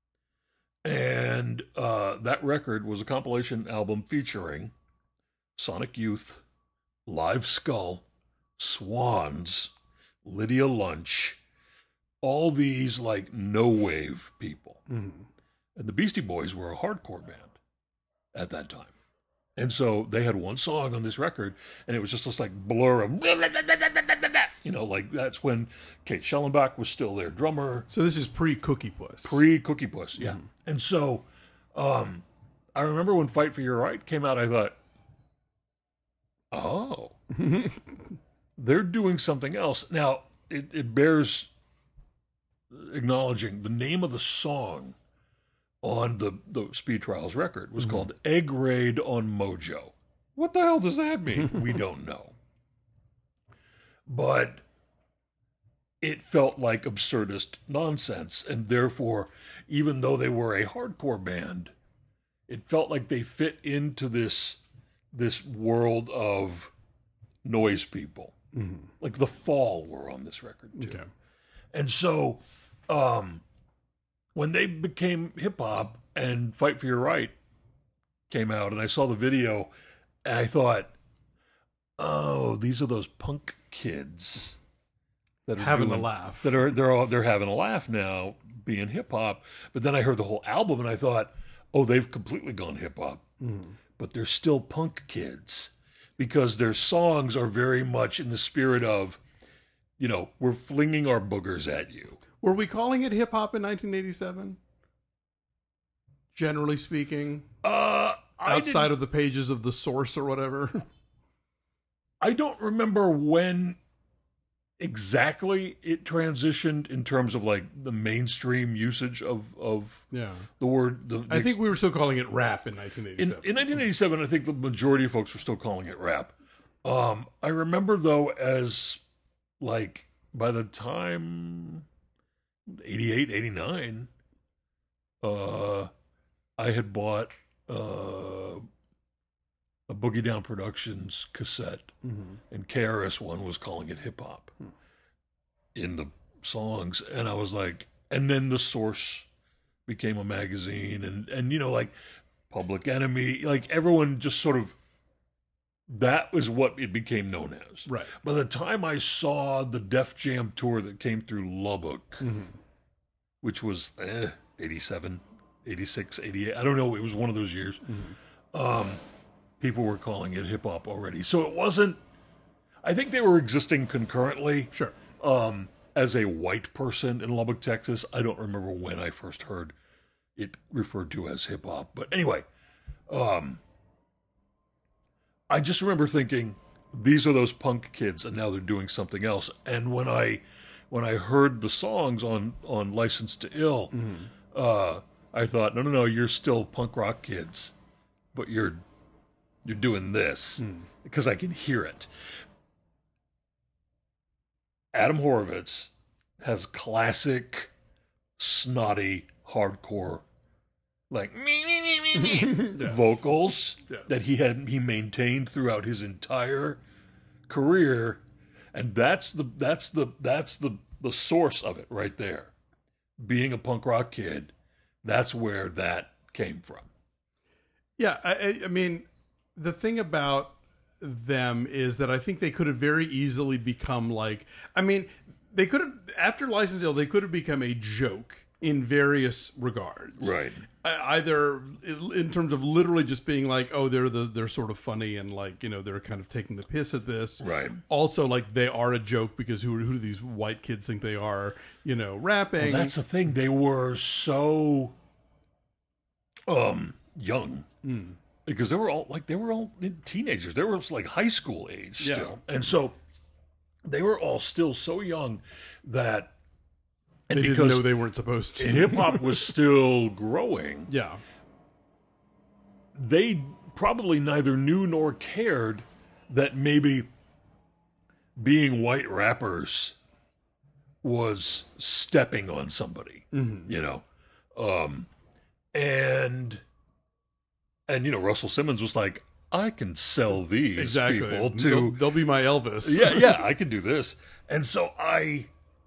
And uh, that record was a compilation album featuring Sonic Youth, Live Skull, Swans, Lydia Lunch, all these like no wave people. Mm-hmm. And the Beastie Boys were a hardcore band at that time. And so they had one song on this record, and it was just this like blur of, you know, like that's when Kate Schellenbach was still their drummer. So this is pre-Cookie Puss. Pre Cookie Puss, yeah. Mm-hmm. And so um, I remember when Fight for Your Right came out, I thought, oh, they're doing something else. Now, it, it bears acknowledging the name of the song on the, the Speed Trials record was mm-hmm. called Egg Raid on Mojo. What the hell does that mean? We don't know. But it felt like absurdist nonsense, and therefore, even though they were a hardcore band, it felt like they fit into this this world of noise people. Mm-hmm. Like the Fall were on this record too. Okay. And so um, when they became hip-hop and Fight for Your Right came out, and I saw the video, and I thought, oh, these are those punk kids that are having doing, a laugh. That are they're all, they're having a laugh now, being hip hop. But then I heard the whole album, and I thought, oh, they've completely gone hip hop. Mm-hmm. But they're still punk kids because their songs are very much in the spirit of, you know, we're flinging our boogers at you. Were we calling it hip hop in nineteen eighty-seven? Generally speaking, uh, outside of the pages of The Source or whatever. I don't remember when exactly it transitioned in terms of like the mainstream usage of of yeah. the word. The, the I think we were still calling it rap in nineteen eighty-seven. In, in nineteen eighty-seven, I think the majority of folks were still calling it rap. Um, I remember though, as like by the time eighty-eight, eighty-nine, uh, I had bought uh, a Boogie Down Productions cassette, mm-hmm. and K R S One was calling it hip hop hmm. in the songs, and I was like, and then The Source became a magazine, and and you know, like Public Enemy, like everyone just sort of, that was what it became known as. Right. By the time I saw the Def Jam tour that came through Lubbock, mm-hmm. which was eh, eighty-seven, eighty-six, eighty-eight, I don't know, it was one of those years. Mm-hmm. Um, people were calling it hip hop already. So it wasn't, I think they were existing concurrently. Sure. Um, as a white person in Lubbock, Texas, I don't remember when I first heard it referred to as hip hop. But anyway, um, I just remember thinking, these are those punk kids, and now they're doing something else. And when I when I heard the songs on, on License to Ill, mm-hmm. uh, I thought, no, no, no, you're still punk rock kids, but you're you're doing this mm. because I can hear it. Adam Horovitz has classic, snotty, hardcore, like me, me, me, me, me yes. vocals yes. that he had he maintained throughout his entire career, and that's the that's the that's the the source of it right there. Being a punk rock kid, that's where that came from. Yeah, I, I mean, the thing about them is that I think they could have very easily become like, I mean, they could have, after License to Ill, they could have become a joke in various regards. Right. Either in terms of literally just being like, oh, they're the, they're sort of funny and like, you know, they're kind of taking the piss at this. Right. Also, like, they are a joke because who, who do these white kids think they are, you know, rapping? Well, that's the thing. They were so um young. Mm. Because they were all like they were all teenagers. They were like high school age still, yeah. and so they were all still so young that and they didn't know they weren't supposed to. Hip hop was still growing. Yeah, they probably neither knew nor cared that maybe being white rappers was stepping on somebody. Mm-hmm. You know, um, and. And, you know, Russell Simmons was like, I can sell these Exactly. people to They'll, they'll be my Elvis. yeah, yeah, I can do this. And so I,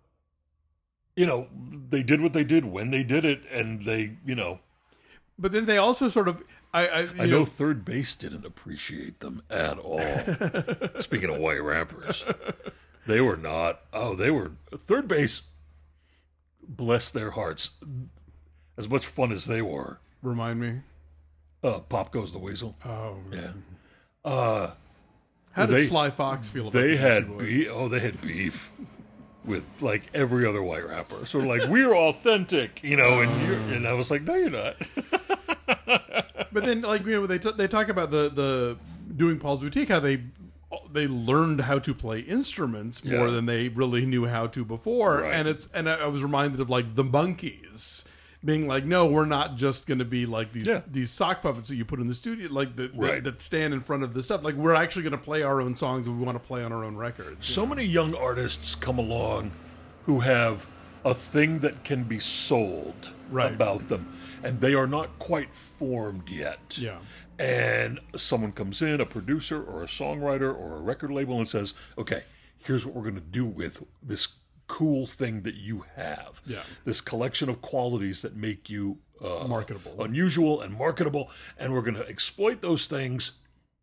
you know, they did what they did when they did it, and they, you know. But then they also sort of, I, I, I know, know Third Base didn't appreciate them at all. Speaking of white rappers, they were not. Oh, they were Third Base. Bless their hearts. As much fun as they were. Remind me. Uh, Pop Goes the Weasel. Oh, yeah. Uh, How did they, Sly Fox feel about they the had beef? Oh, they had beef with like every other white rapper. Sort of like, we're authentic, you know, and you're, and I was like, no, you're not. But then, like, you know, they t- they talk about the the doing Paul's Boutique, how they they learned how to play instruments more Yeah. than they really knew how to before, Right. and it's and I I was reminded of like the Monkees being like, no, we're not just going to be like these Yeah. these sock puppets that you put in the studio, like that Right. that, that stand in front of the stuff. Like, we're actually going to play our own songs, and we want to play on our own records. So many young artists come along who have a thing that can be sold Right. about them, and they are not quite formed yet. Yeah. And someone comes in, a producer or a songwriter or a record label, and says, okay, here's what we're going to do with this cool thing that you have. Yeah. This collection of qualities that make you uh, Marketable. unusual and marketable, and we're going to exploit those things.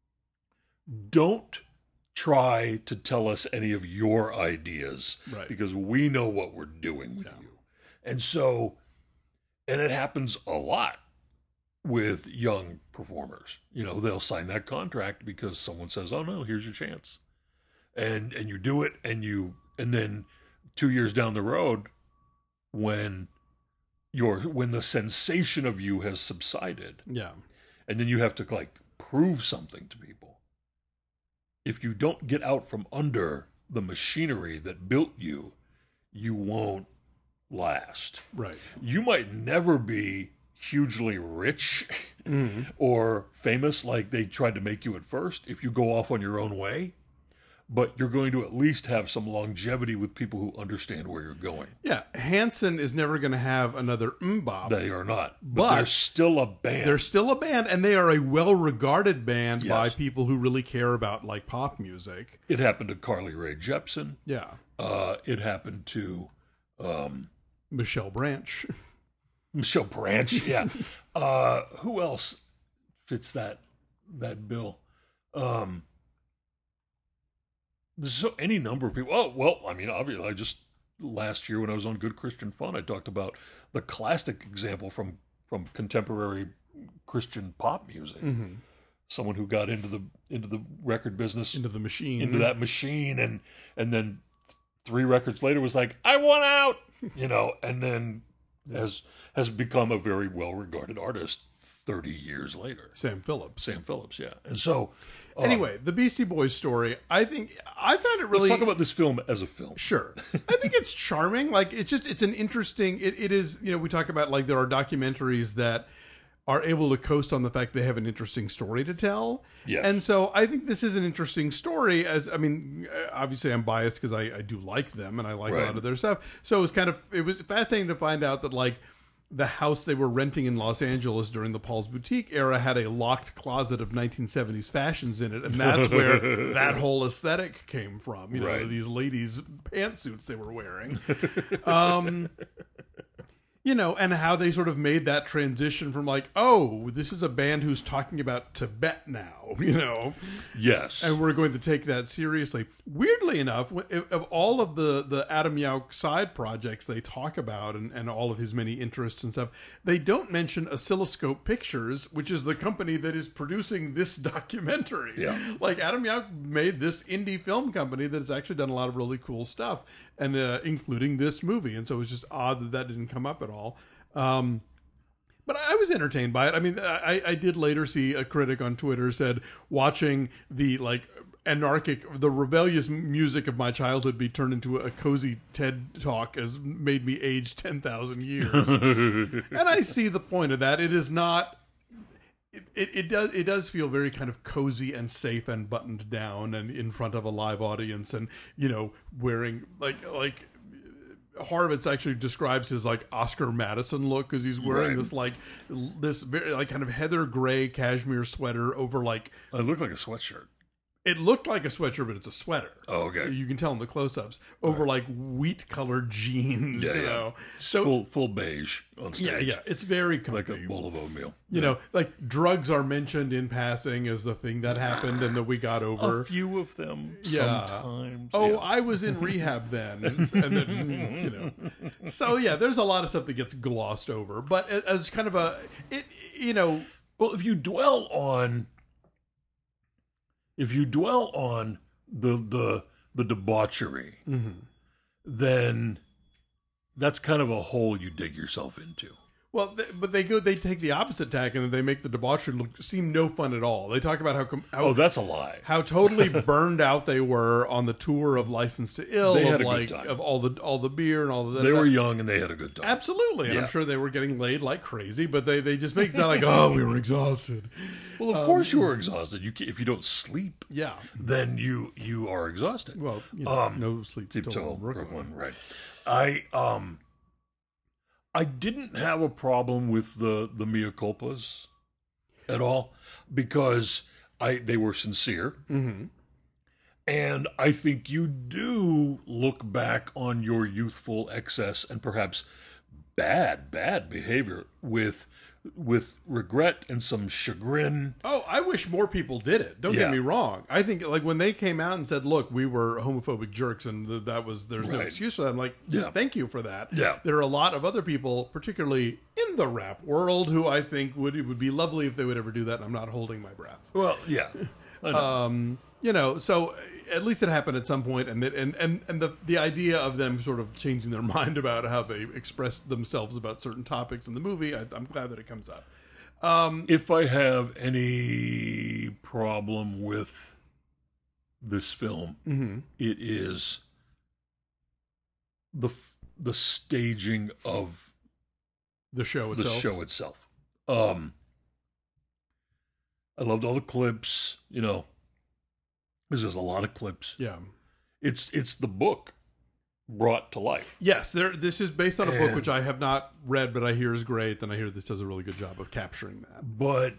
Don't try to tell us any of your ideas, Right. because we know what we're doing with Yeah. you. And so, and it happens a lot with young performers. You know, they'll sign that contract because someone says, oh no, here's your chance. And and you do it, and you and then two years down the road, when your when the sensation of you has subsided, Yeah. and then you have to like prove something to people. If you don't get out from under the machinery that built you, you won't last. Right. You might never be hugely rich or famous like they tried to make you at first if you go off on your own way, but you're going to at least have some longevity with people who understand where you're going. Yeah. Hanson is never going to have another Mbop. They are not, but, But they're still a band. They're still a band, and they are a well-regarded band Yes. by people who really care about like pop music. It happened to Carly Rae Jepsen. Yeah. Uh, it happened to um, Michelle Branch. Michelle Branch. Yeah. uh, who else fits that that bill? Um, there's so any number of people. Oh well, I mean, obviously, I just last year when I was on Good Christian Fun, I talked about the classic example from from contemporary Christian pop music. Mm-hmm. Someone who got into the into the record business, Into the machine. into that machine, and and then three records later was like, I want out, you know, and then has has become a very well regarded artist thirty years later. Sam Phillips. Sam Phillips, yeah. And so um, Anyway, the Beastie Boys story, I think, I found it really... let's talk about this film as a film. Sure. I think it's charming. Like, it's just, it's an interesting, it, it is, you know, we talk about, like, there are documentaries that are able to coast on the fact they have an interesting story to tell. Yes. And so I think this is an interesting story. As I mean, obviously I'm biased because I, I do like them and I like a Right. lot of their stuff. So it was kind of, it was fascinating to find out that, like, the house they were renting in Los Angeles during the Paul's Boutique era had a locked closet of nineteen seventies fashions in it, and that's where that whole aesthetic came from. You know, Right. these ladies' pantsuits they were wearing. Um, you know, and how they sort of made that transition from like, oh, this is a band who's talking about Tibet now, you know, Yes. and we're going to take that seriously. Weirdly enough, w- of all of the, the Adam Yauch side projects they talk about and, and all of his many interests and stuff, they don't mention Oscilloscope Pictures, which is the company that is producing this documentary. Yeah. Like, Adam Yauch made this indie film company that has actually done a lot of really cool stuff, and uh, including this movie. And so it was just odd that that didn't come up at all. Um, But I was entertained by it. I mean, I, I did later see a critic on Twitter said watching the like anarchic, the rebellious music of my childhood be turned into a cozy TED talk has made me age ten thousand years. And I see the point of that. It is not. It, it, it does it does feel very kind of cozy and safe and buttoned down and in front of a live audience and, you know, wearing like like Horowitz actually describes his like Oscar Madison look because he's wearing Right. this like this very like kind of heather gray cashmere sweater over like It looked like a sweatshirt. it looked like a sweatshirt, but it's a sweater. Oh, okay. You can tell in the close-ups over like wheat-colored jeans. Yeah, you yeah. know, so full full beige on stage. yeah, yeah, it's very Like comfy. a bowl of oatmeal. You know, like drugs are mentioned in passing as the thing that happened and that we got over. A few of them Yeah. sometimes. Oh, yeah. I was in rehab then, and, and then, you know. So yeah, there's a lot of stuff that gets glossed over, but a- as kind of a, it, you know, Well, if you dwell on, if you dwell on the the the debauchery, then that's kind of a hole you dig yourself into. well, th- but they go, they take the opposite tack and they make the debauchery look seem no fun at all. They talk about how com- how Oh, that's a lie. how totally burned out they were on the tour of License to Ill, They of had a good like time. of all the all the beer and all the They were young and they had a good time. absolutely, and Yeah. I'm sure they were getting laid like crazy, but they they just make it sound like oh we were exhausted. Well, of course you are exhausted. You can, if you don't sleep, Yeah, then you you are exhausted. well, you know, Um, no sleep Deep till Till Brooklyn. Brooklyn, right? I um, I didn't have a problem with the the mea culpas at all because I they were sincere, Mm-hmm. and I think you do look back on your youthful excess and perhaps bad bad behavior with with regret and some chagrin. Oh, I wish more people did it. Don't Yeah. get me wrong. I think like when they came out and said, "Look, we were homophobic jerks," and th- that was there's no Right. excuse for that. I'm like, Yeah. thank you for that. Yeah. There are a lot of other people, particularly in the rap world, who I think would it would be lovely if they would ever do that. And I'm not holding my breath. Well, yeah, I know. Um, you know, so at least it happened at some point, and that, and and and the the idea of them sort of changing their mind about how they express themselves about certain topics in the movie, I, I'm glad that it comes up. If I have any problem with this film, Mm-hmm. it is the f- the staging of The show the itself. show itself. Um, I loved all the clips. You know, there's just a lot of clips. Yeah. It's it's the book brought to life. Yes, there. This is based on a book And- which I have not read, but I hear is great. And I hear this does a really good job of capturing that. But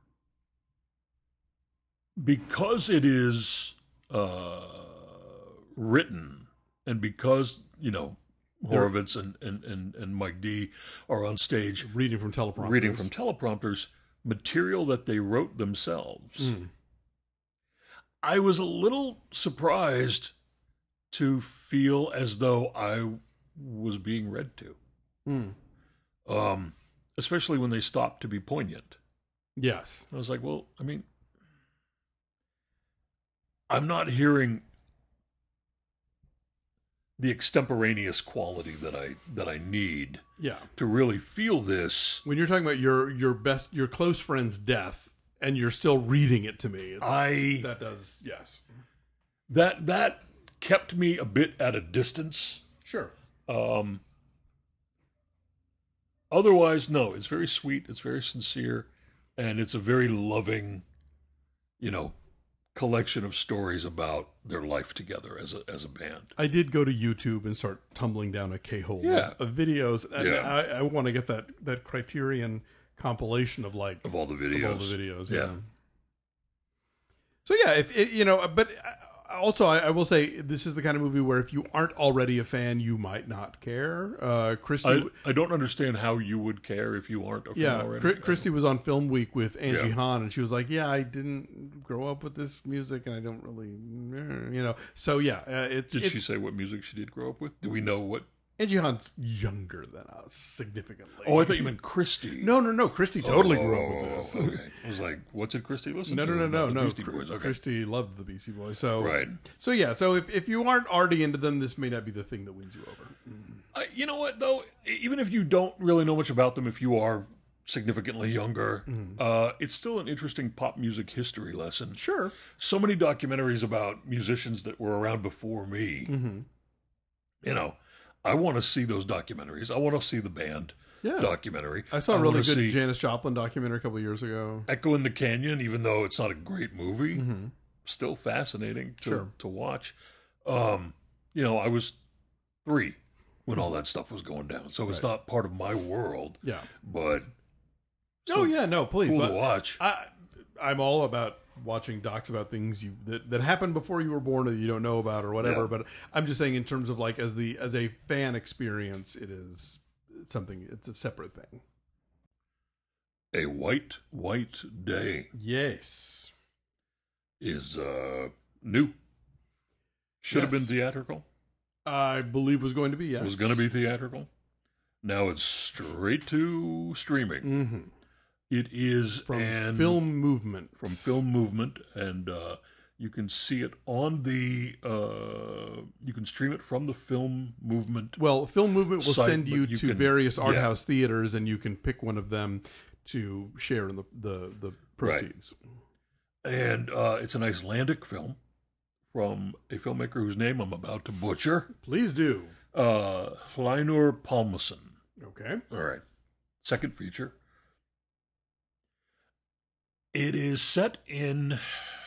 because it is uh, written, and because you know Horowitz and, and, and, and Mike D are on stage Reading from teleprompters. reading from teleprompters, material that they wrote themselves, Mm. I was a little surprised to feel as though I was being read to, Mm. um, especially when they stopped to be poignant. Yes. I was like, well, I mean, I'm not hearing the extemporaneous quality that I that I need Yeah. to really feel this. When you're talking about your your best your close friend's death, and you're still reading it to me, it's, I that does yes. that that kept me a bit at a distance. Sure. Um, otherwise, no, it's very sweet, it's very sincere, and it's a very loving, you know, collection of stories about their life together as a as a band. I did go to YouTube and start tumbling down a K-hole Yeah. of, of videos. And Yeah. I, I want to get that, that Criterion compilation of like Of all the of videos. all the videos. Yeah. Yeah. So yeah, if it, you know, but also I, I will say this is the kind of movie where if you aren't already a fan, you might not care. Uh, Christy, I, I don't understand how you would care if you aren't a fan yeah, already. Chri- Christy was on Film Week with Angie Yeah. Hahn, and she was like, "Yeah, I didn't grow up with this music, and I don't really, you know." So yeah, uh, it's Did it's, she say what music she did grow up with? Do we know what? Angie Hahn's younger than us significantly. Oh, I thought you meant Christy. No, no, no. Christy totally Oh, grew up with this. Okay. I was like, what did Christy listen No, to? no, no, no, about the no. Beastie Chr- Boys. Okay. Christy loved the Beastie Boys. So, Right. So yeah. So if, if you aren't already into them, this may not be the thing that wins you over. Uh, you know what, though? Even if you don't really know much about them, if you are significantly younger, Mm-hmm. uh, it's still an interesting pop music history lesson. Sure. So many documentaries about musicians that were around before me. Mm-hmm. You know, I want to see those documentaries. I want to see the band Yeah. documentary. I saw a I really wanna good see Janis Joplin documentary a couple of years ago. Echo in the Canyon, even though it's not a great movie, Mm-hmm. still fascinating to, Sure. to watch. Um, you know, I was three when all that stuff was going down. So it's Right. not part of my world, Yeah. but Oh yeah, no, please. cool but to watch. I, I'm all about watching docs about things you that, that happened before you were born or that you don't know about or whatever. Yeah. But I'm just saying, in terms of like as the as a fan experience, it is something. It's a separate thing. A White, White Day Yes. is uh, new. Should have Yes. been theatrical. I believe was going to be yes. It was going to be theatrical. Now it's straight to streaming. Mm-hmm. It is From and Film Movement. from Film Movement, and uh, you can see it on the. Uh, you can stream it from the Film Movement. Well, Film Movement will Site, send but you, you to can- various art yeah. house theaters, and you can pick one of them to share in the the, the proceeds. And uh, it's an Icelandic film from a filmmaker whose name I'm about to butcher. Please do. Uh, Hlynur Palmason. Okay. All right. Second feature. It is set in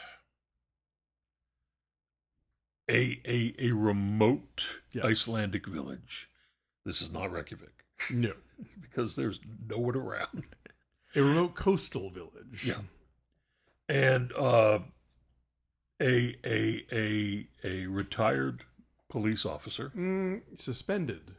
a a, a remote Yes. Icelandic village. This is not Reykjavik No. because there's no one around. A remote coastal village. Yeah. And uh, a a a a retired police officer. Mm, suspended.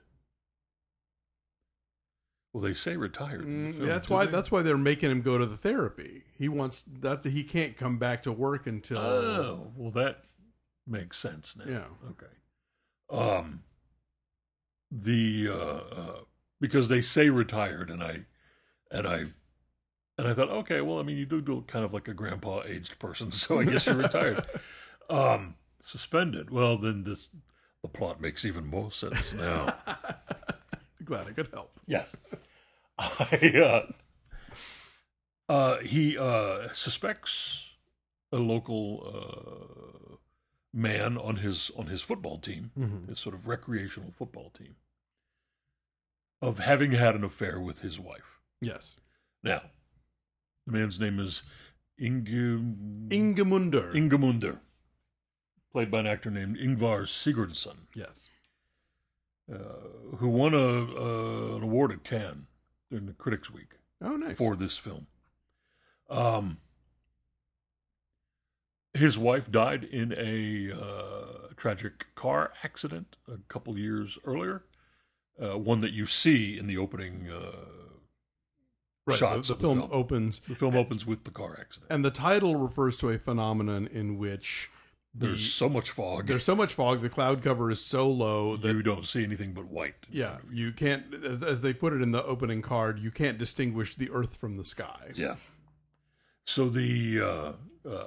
Well, they say retired. in the Mm, film, that's do why. they? That's why they're making him go to the therapy. He wants that. He can't come back to work until. Oh, well, that makes sense now. Yeah. Okay. Um. The uh, uh, because they say retired, and I, and I, and I thought, okay, well, I mean, you do look kind of like a grandpa aged person, so I guess you're retired. Um, suspended. Well, then this the plot makes even more sense now. Glad I could help. Yes. I, uh, uh, he uh, suspects a local uh, man on his on his football team, Mhm. his sort of recreational football team, of having had an affair with his wife. Yes. Now, the man's name is Inge... Ingemundur. Ingemundur, played by an actor named Ingvar Sigurdsson, yes. uh, who won a, a an award at Cannes during the Critics' Week Oh, nice. for this film. Um, his wife died in a uh, tragic car accident a couple years earlier, uh, one that you see in the opening uh, right. shots The, of the film the film. opens, The film opens with the car accident. and the title refers to a phenomenon in which the, There's so much fog. there's so much fog. The cloud cover is so low that You don't see anything but white. yeah, you can't. As, as they put it in the opening card, you can't distinguish the earth from the sky. Yeah. So the uh, uh,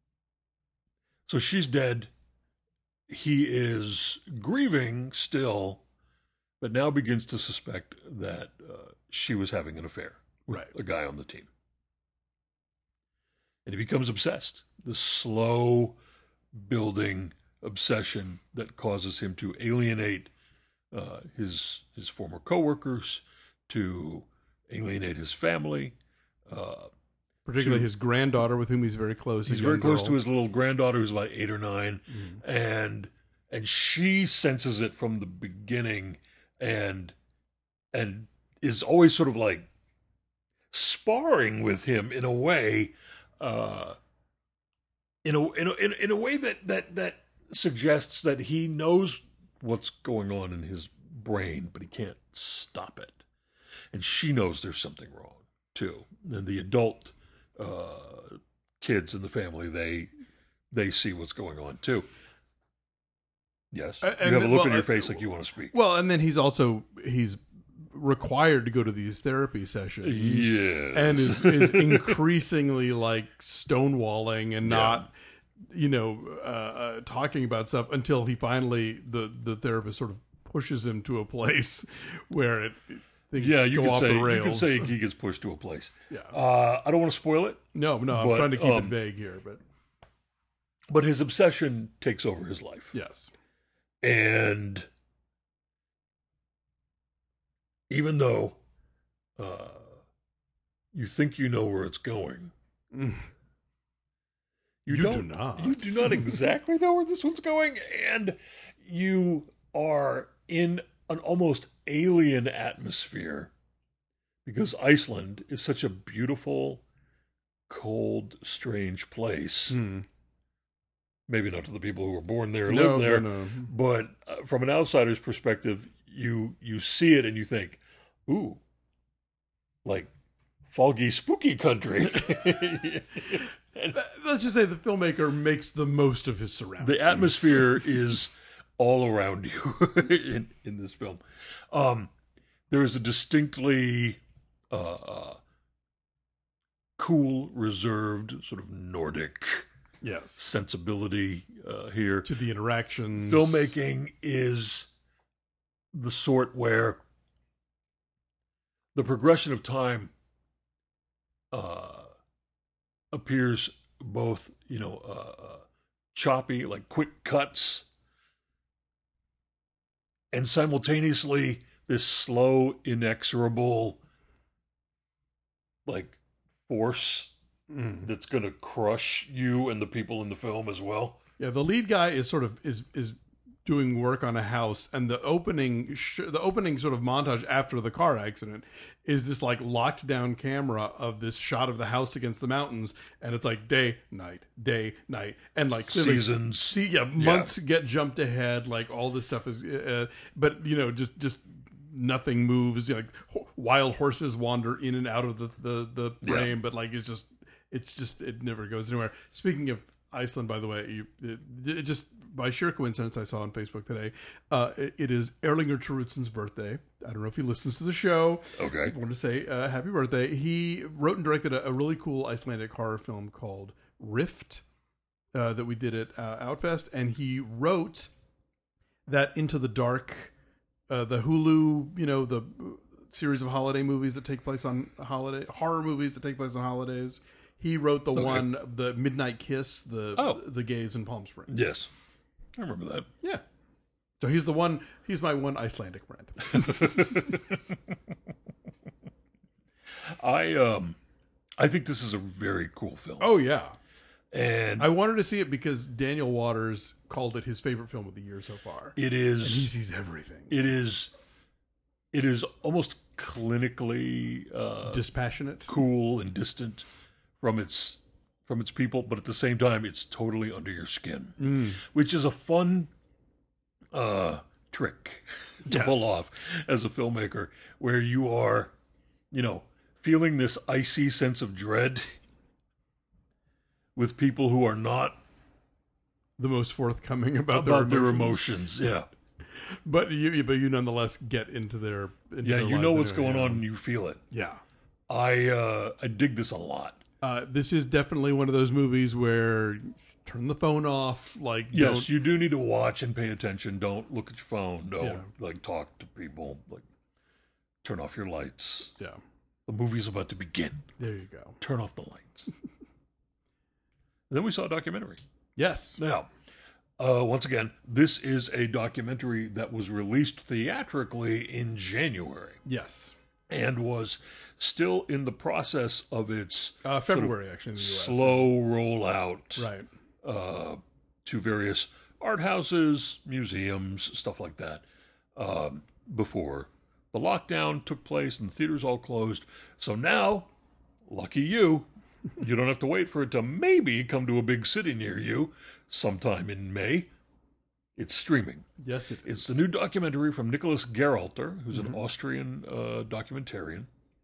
so she's dead. He is grieving still, but now begins to suspect that uh, she was having an affair with Right. a guy on the team, and he becomes obsessed. The slow building obsession that causes him to alienate uh, his his former coworkers, to alienate his family. Uh, Particularly To- his granddaughter, with whom he's very close. He's a very young close girl. to his little granddaughter, who's about eight or nine, Mhm. and and she senses it from the beginning, and and is always sort of like sparring with him in a way, uh, in a in a in, in a way that that that suggests that he knows what's going on in his brain, but he can't stop it, and she knows there's something wrong too, and the adult. Uh, kids in the family, they they see what's going on too. Yes, Uh, you and- have a look well, on your uh, face like you want to speak. Well, and then he's also he's required to go to these therapy sessions. Yes, And is, is increasingly like stonewalling and not, you know, uh, uh, talking about stuff until he finally the the therapist sort of pushes him to a place where it things yeah. You go could off say the you rails. could say he gets pushed to a place. Yeah. Uh, I don't want to spoil it, No, no, I'm but, trying to keep um, it vague here, but but his obsession takes over his life, yes. and even though uh, you think you know where it's going, Mm. You, You don't, do not. You do not exactly know where this one's going, and you are in an almost alien atmosphere because Iceland is such a beautiful, cold, strange place. Hmm. Maybe not to the people who were born there or No, live there, no, no. but uh, from an outsider's perspective, you you see it and you think, ooh, like foggy, spooky country. And Let's just say the filmmaker makes the most of his surroundings. the atmosphere is all around you in, in this film. Um, there is a distinctly uh, uh, cool, reserved, sort of Nordic Yes. sensibility uh, here. To the interactions. Filmmaking is the sort where the progression of time uh, appears both, you know, uh, uh, choppy, like quick cuts, and simultaneously this slow, inexorable, like force Mm. that's going to crush you and the people in the film as well. Yeah, the lead guy is sort of is is doing work on a house, and the opening sh- the opening sort of montage after the car accident is this like locked down camera of this shot of the house against the mountains, and it's like day night day night and like clearly- Seasons. see yeah months get jumped ahead, like all this stuff is uh, but you know just just nothing moves, you know, like ho- wild horses wander in and out of the the, the frame, Yeah. but like it's just it's just it never goes anywhere. Speaking of Iceland, by the way, you, it, it just by sheer coincidence, I saw on Facebook today, uh, it, it is Erlinger Terutsen's birthday. I don't know if he listens to the show. Okay. I want to say uh, happy birthday. He wrote and directed a, a really cool Icelandic horror film called Rift uh, that we did at uh, Outfest, and he wrote that Into the Dark, uh, the Hulu, you know, the series of holiday movies that take place on holiday horror movies that take place on holidays. He wrote the Okay. one, the Midnight Kiss, the Oh. the gays in Palm Springs. Yes. I remember that. Yeah. So he's the one. He's my one Icelandic friend. I um I think this is a very cool film. Oh yeah. And I wanted to see it because Daniel Waters called it his favorite film of the year so far. it And he is sees everything. it is it is almost clinically uh Dispassionate. cool and distant from its from its people, but at the same time it's totally under your skin. Mm. Which is a fun uh trick to Yes. pull off as a filmmaker, where you are, you know, feeling this icy sense of dread with people who are not The most forthcoming about, about their their emotions. emotions. Yeah. But you, but you nonetheless get into their. Into Yeah, their you know lives what's anyway, going yeah. on and you feel it. Yeah. I uh I dig this a lot. Uh, this is definitely one of those movies where you turn the phone off. Like, Yes, don't- you do need to watch and pay attention. Don't look at your phone. Don't Yeah. like talk to people. Like turn off your lights. yeah. The movie's about to begin. There you go. Turn off the lights. And then we saw a documentary. Yes. Now, uh, once again, this is a documentary that was released theatrically in January Yes. and was still in the process of its Uh, February, actually, in the U S. slow rollout Right. uh, to various art houses, museums, stuff like that, um, before the lockdown took place and the theaters all closed. So now, lucky you, you don't have to wait for it to maybe come to a big city near you sometime in May. It's streaming. Yes, it is. It's the new documentary from Nicholas Geralter, who's an Austrian uh, documentarian.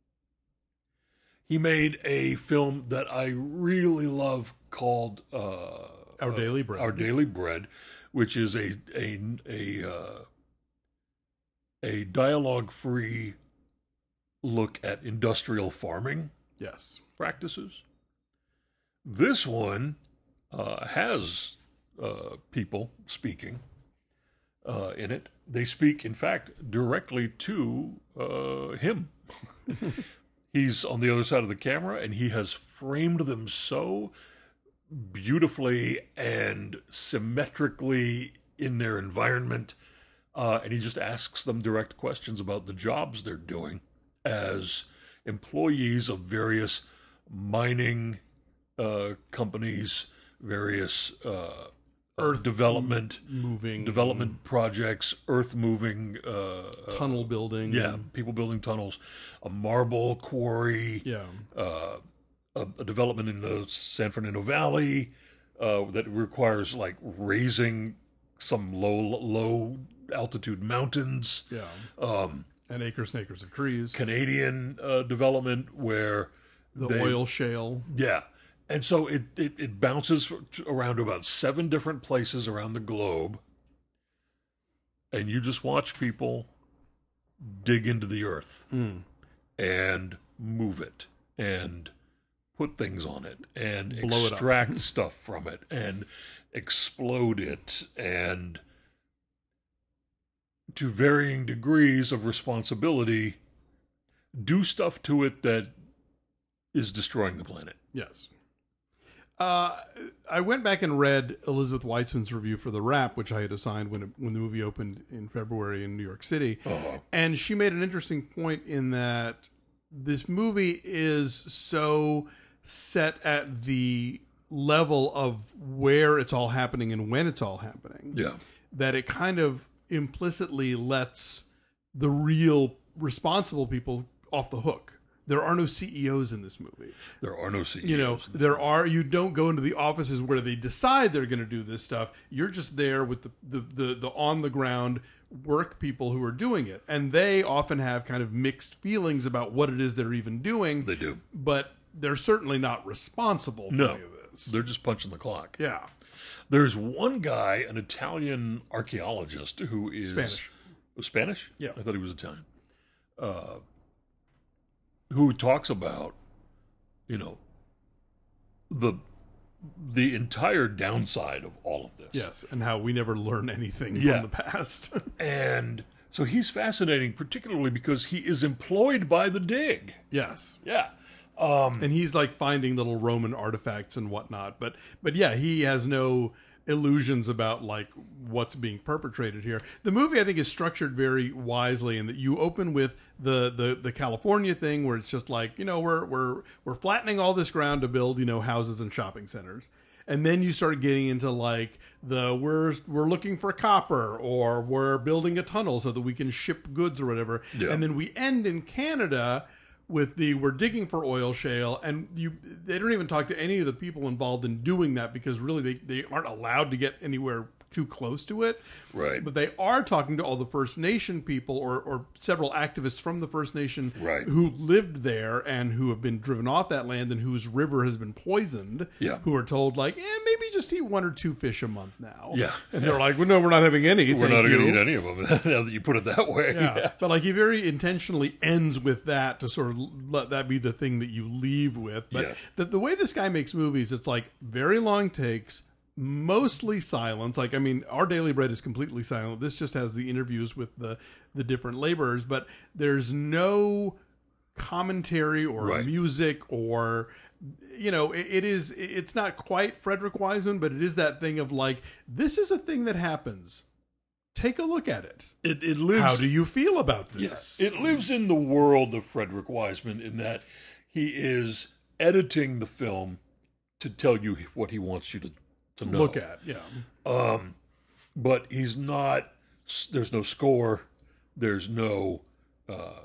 He made a film that I really love called uh, Our uh, Daily Bread. Our Daily Bread, which is a a a uh, a dialogue-free look at industrial farming Yes. practices. This one uh, has uh, people speaking uh, in it. They speak, in fact, directly to uh, him. He's on the other side of the camera, and he has framed them so beautifully and symmetrically in their environment. Uh, and he just asks them direct questions about the jobs they're doing as employees of various mining uh, companies, various uh, uh, Earth development, moving, development projects, earth moving, uh, tunnel building. yeah, people building tunnels, a marble quarry, Yeah. uh, a, a development in the San Fernando Valley uh, that requires like raising some low low altitude mountains. Yeah. Um, and acres and acres of trees. Canadian uh, development where The they, oil shale. yeah. And so it, it, it bounces around to about seven different places around the globe. And you just watch people dig into the earth Mm. and move it and put things on it and Blow it up. extract stuff from it and explode it and to varying degrees of responsibility do stuff to it that is destroying the planet. Yes. Uh, I went back and read Elizabeth Weitzman's review for The Wrap, which I had assigned when it, when the movie opened in February in New York City. Uh-huh. And she made an interesting point in that this movie is so set at the level of where it's all happening and when it's all happening. Yeah. That it kind of implicitly lets the real responsible people off the hook. There are no C E Os in this movie. There are no C E Os. You know, there are. You don't go into the offices where they decide they're going to do this stuff. You're just there with the the the, the on the ground work people who are doing it, and they often have kind of mixed feelings about what it is they're even doing. They do, but they're certainly not responsible for no, any of this. They're just punching the clock. Yeah. There's one guy, an Italian archaeologist, who is Spanish. Spanish? Yeah. I thought he was Italian. Uh, who talks about, you know, the the entire downside of all of this. Yes, and how we never learn anything Yeah. from the past. And so he's fascinating, particularly because he is employed by the dig. Yes. Yeah. Um, and he's like finding little Roman artifacts and whatnot. But but yeah, he has no illusions about like what's being perpetrated here. The movie I think is structured very wisely in that you open with the the the California thing where it's just like, you know, we're we're we're flattening all this ground to build, you know, houses and shopping centers. And then you start getting into like the we're we're looking for copper or we're building a tunnel so that we can ship goods or whatever. Yeah. And then we end in Canada with the we're digging for oil shale, and you they don't even talk to any of the people involved in doing that because really they, they aren't allowed to get anywhere too close to it. Right. But they are talking to all the First Nation people or, or several activists from the First Nation Right. who lived there and who have been driven off that land and whose river has been poisoned. Yeah. Who are told like, eh, maybe just eat one or two fish a month now. Yeah. And they're like, well, no, we're not having any. we're thank not going to you. eat any of them now that you put it that way. Yeah. But like he very intentionally ends with that to sort of let that be the thing that you leave with. But Yeah. the, the way this guy makes movies, it's like very long takes, mostly silence. Like, I mean, Our Daily Bread is completely silent. This just has the interviews with the, the different laborers, but there's no commentary or Right. music or, you know, it, it is, it's not quite Frederick Wiseman, but it is that thing of like, this is a thing that happens. Take a look at it. It, it lives. How do you feel about this? Yes. It lives in the world of Frederick Wiseman in that he is editing the film to tell you what he wants you to, to know. Look at, yeah. Um, but he's not, there's no score, there's no, uh,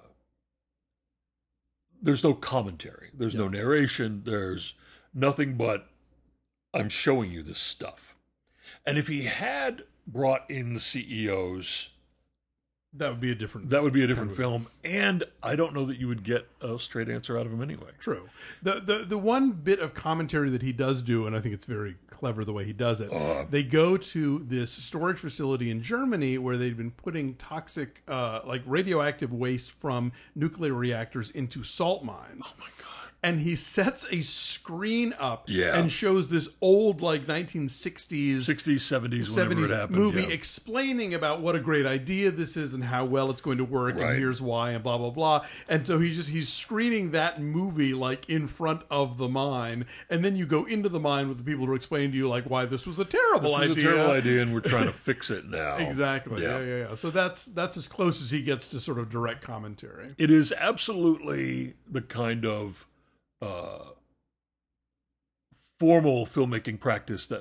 there's no commentary, there's no narration, there's nothing but I'm showing you this stuff. And if he had brought in the C E Os, That would be a different. that would be a different film, and I don't know that you would get a straight answer out of him anyway. True. The, the the one bit of commentary that he does do, and I think it's very clever the way he does it. Uh, they go to this storage facility in Germany where they've been putting toxic, uh, like radioactive waste from nuclear reactors into salt mines. Oh my God. And he sets a screen up Yeah. and shows this old, like nineteen sixties, sixties, seventies, whenever seventies it happened. movie yeah. explaining about what a great idea this is and how well it's going to work Right. and here's why and blah blah blah. And so he's just he's screening that movie like in front of the mine, and then you go into the mine with the people who are explaining to you like why this was a terrible This is idea. a terrible idea, and we're trying to fix it now. Exactly. Yeah. Yeah. yeah, yeah. So that's that's as close as he gets to sort of direct commentary. It is absolutely the kind of uh, formal filmmaking practice that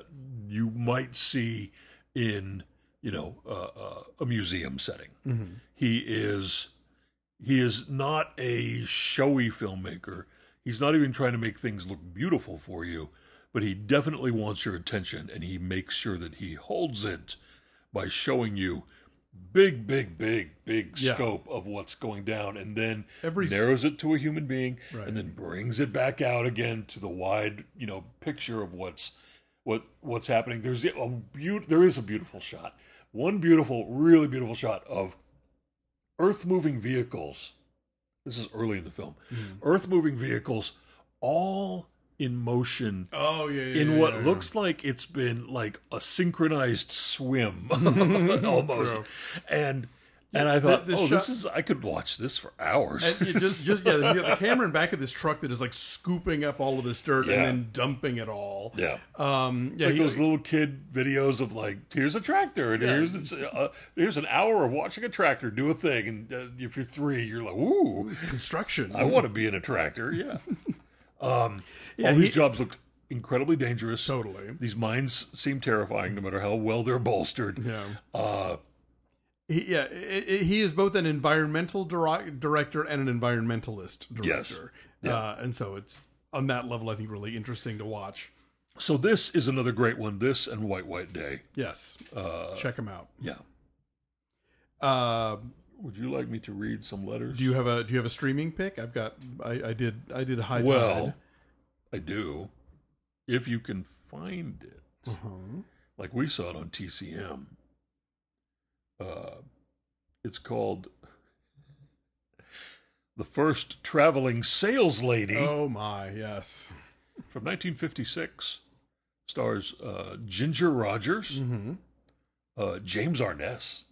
you might see in, you know, uh, uh, a museum setting. Mm-hmm. He is he is not a showy filmmaker. He's not even trying to make things look beautiful for you, but he definitely wants your attention, and he makes sure that he holds it by showing you big, big, big, big Yeah. scope of what's going down, and then Every s- narrows it to a human being, Right. and then brings it back out again to the wide, you know, picture of what's what what's happening. There's a beaut- there is a beautiful shot, one beautiful, really beautiful shot of earth-moving vehicles. This is early in the film. Mm-hmm. Earth-moving vehicles, all in motion Oh yeah, yeah in yeah, what yeah, yeah. looks like it's been like a synchronized swim almost. True. And and I thought, the oh, shot- this is I could watch this for hours. And you just, just yeah, you got the camera in back of this truck that is like scooping up all of this dirt Yeah. and then dumping it all. yeah. Um, yeah, Like he- those little kid videos of like, here's a tractor, and Yeah. here's it's, uh, here's an hour of watching a tractor do a thing, and uh, if you're three, you're like, ooh, construction. I want to be in a tractor, yeah. Um, Yeah, all he- these jobs look incredibly dangerous. Totally. These mines seem terrifying, no matter how well they're bolstered. Yeah. Uh, He, yeah, i i he is both an environmental dir- director and an environmentalist Yes. director. Yeah. Uh, and so it's on that level, I think, really interesting to watch. so this is another great one. This and White White Day. Yes. Uh, Check them out. yeah. Uh, Would you like me to read some letters? do you have a Do you have a streaming pick? I've got. I, I did. I did High Well, Tide. I do. If you can find it. Uh-huh. Like we saw it on T C M. Uh, it's called The First Traveling Sales Lady Oh my, yes. from nineteen fifty-six. Stars uh, Ginger Rogers, Mm-hmm. uh, James Arness,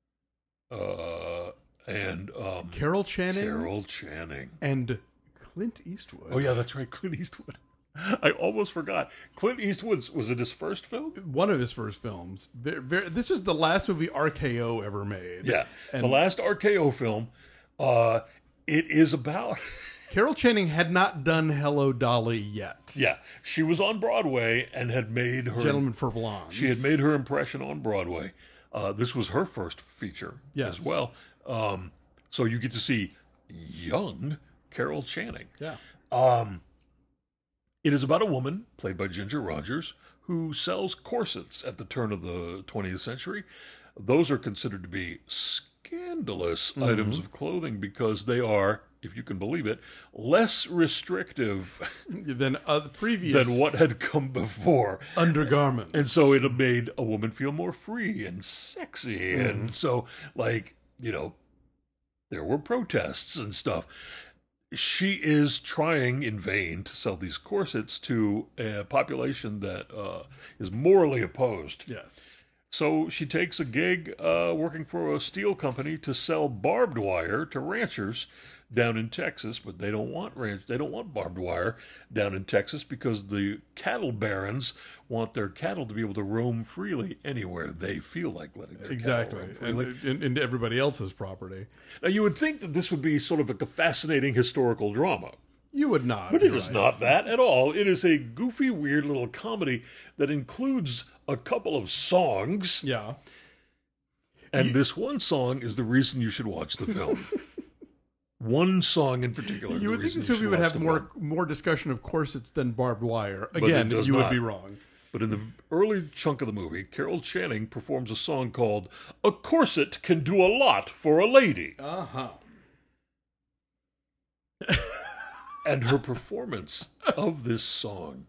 uh, and um, Carol Channing Carol Channing. and Clint Eastwood. Oh, yeah, that's right, Clint Eastwood. I almost forgot. Clint Eastwood, was it his first film? one of his first films. Ver- ver- this is the last movie R K O ever made. Yeah. And the last R K O film. Uh, it is about... Carol Channing had not done Hello Dolly yet. Yeah, she was on Broadway and had made her... Gentleman for Blondes. She had made her impression on Broadway. Uh, this was her first feature Yes. as well. Um, so you get to see young Carol Channing. Yeah. Um, it is about a woman, played by Ginger Rogers, who sells corsets at the turn of the twentieth century. Those are considered to be scandalous Mm-hmm. items of clothing because they are, if you can believe it, less restrictive Then uh, previous than what had come before. undergarments. And so it made a woman feel more free and sexy. And so, like, you know, there were protests and stuff. She is trying in vain to sell these corsets to a population that uh, is morally opposed. Yes. So she takes a gig uh, working for a steel company to sell barbed wire to ranchers down in Texas, but they don't want ranch. They don't want barbed wire down in Texas because the cattle barons want their cattle to be able to roam freely anywhere they feel like letting their Exactly. cattle roam And, freely. and, and everybody else's property. Now you would think that this would be sort of like a fascinating historical drama. You would not. But it you're is right. not that at all. It is a goofy, weird little comedy that includes a couple of songs. Yeah. And this one song is the reason you should watch the film. One song in particular. You the would think reason this you movie should would watch have the more film. more discussion of corsets than barbed wire. it Again, does you would not. be wrong. But in the early chunk of the movie, Carol Channing performs a song called A Corset Can Do a Lot for a Lady. Uh-huh. And her performance of this song.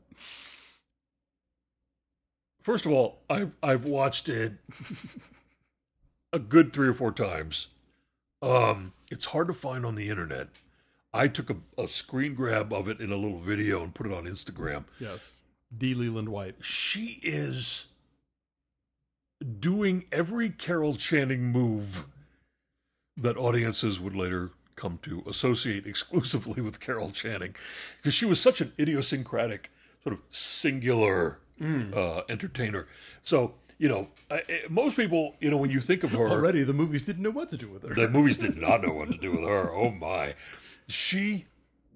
First of all, I've, I've watched it a good three or four times. Um, it's hard to find on the internet. I took a, a screen grab of it in a little video and put it on Instagram. Yes. D. Leland White. She is doing every Carol Channing move that audiences would later come to associate exclusively with Carol Channing, because she was such an idiosyncratic, sort of singular uh, entertainer. So, you know, I, I- most people, you know, when you think of her, Already, the movies didn't know what to do with her. the movies did not know what to do with her. Oh my. She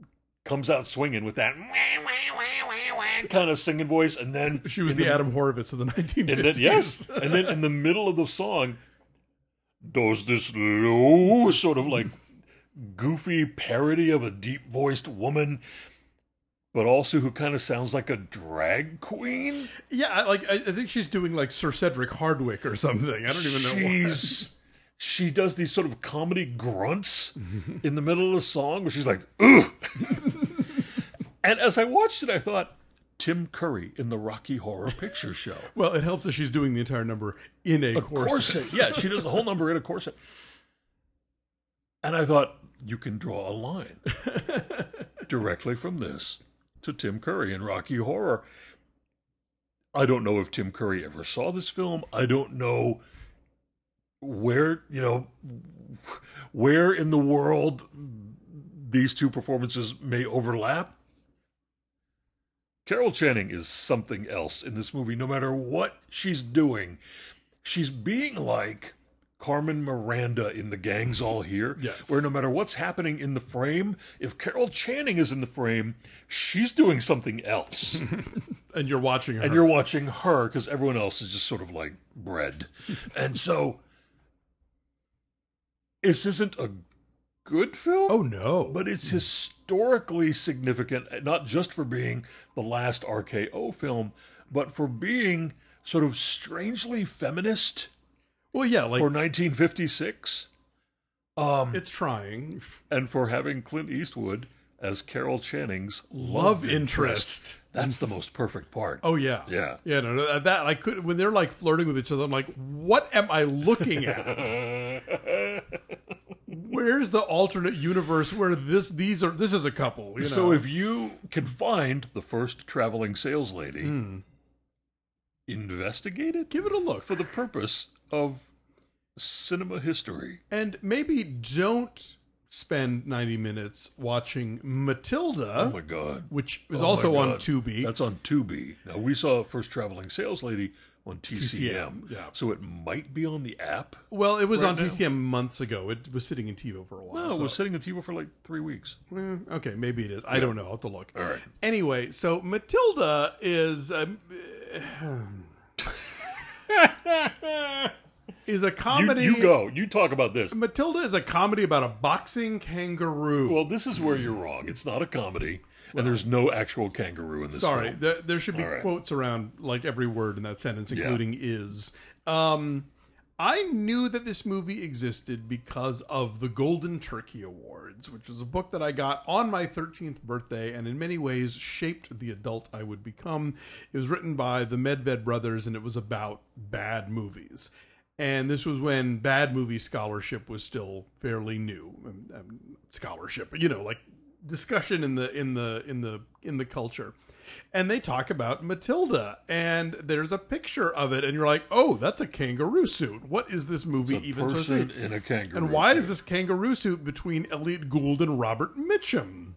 comes out swinging with that kind of singing voice, and then She was in the, Adam Horovitz of the nineteen fifties. and then, yes, and then in the middle of the song, does this low sort of like goofy parody of a deep voiced woman, but also who kind of sounds like a drag queen. Yeah, I- like I, I think she's doing like Sir Cedric Hardwicke or something. I don't even know. She's she does these sort of comedy grunts in the middle of the song where she's like, ugh. And as I watched it, I thought, Tim Curry in the Rocky Horror Picture Show. Well, it helps that she's doing the entire number in a, A corset. corset. Yeah, she does the whole number in a corset. And I thought, you can draw a line directly from this to Tim Curry in Rocky Horror. I don't know if Tim Curry ever saw this film. I don't know where, you know, where in the world these two performances may overlap. Carol Channing is something else in this movie. No matter what she's doing, she's being like Carmen Miranda in The Gang's All Here, Yes. where no matter what's happening in the frame, if Carol Channing is in the frame, she's doing something else. And you're watching her. And you're watching her because everyone else is just sort of like bread. And so this isn't a good film. Oh, no. But it's historically significant, not just for being the last R K O film, but for being sort of strangely feminist Well, yeah, like for nineteen fifty-six. Um, it's trying. and for having Clint Eastwood as Carol Channing's Love love, interest. That's the most perfect part. Oh yeah, Yeah. yeah. No, no, that I could when they're like flirting with each other. I'm like, what am I looking at? Where's the alternate universe where this these are this is a couple? You know? So if you can find the first traveling sales lady, Hmm. investigate it give it a look for the purpose of cinema history. and maybe don't spend ninety minutes watching Matilda, Oh my God. which is Oh my also on God. Tubi. That's on Tubi. Now, we saw First Traveling Sales Lady on T C M. T C M, yeah. So it might be on the app. Well, it was Right on now? T C M months ago. It was sitting in TiVo for a while. No, it so- was sitting on TiVo for like three weeks. Eh, okay, maybe it is. I don't know. I'll have to look. All right. Anyway, so Matilda is um, is a You, comedy. you go. You talk about this. Matilda is a comedy about a boxing kangaroo. Well, this is where you're wrong. It's not a comedy, and there's no actual kangaroo in this Sorry, film. there, there should be All right. quotes around like every word in that sentence, Yeah. including is. Um, I knew that this movie existed because of the Golden Turkey Awards, which was a book that I got on my thirteenth birthday and in many ways shaped the adult I would become. It was written by the Medved brothers and it was about bad movies. And this was when bad movie scholarship was still fairly new. Um, um, scholarship, you know, like discussion in the in the in the in the culture. And they talk about Matilda, and there's a picture of it, and you're like, "Oh, that's a kangaroo suit. What is this movie It's a even supposed person to be?" in a kangaroo And why suit. is this kangaroo suit between Elliot Gould and Robert Mitchum?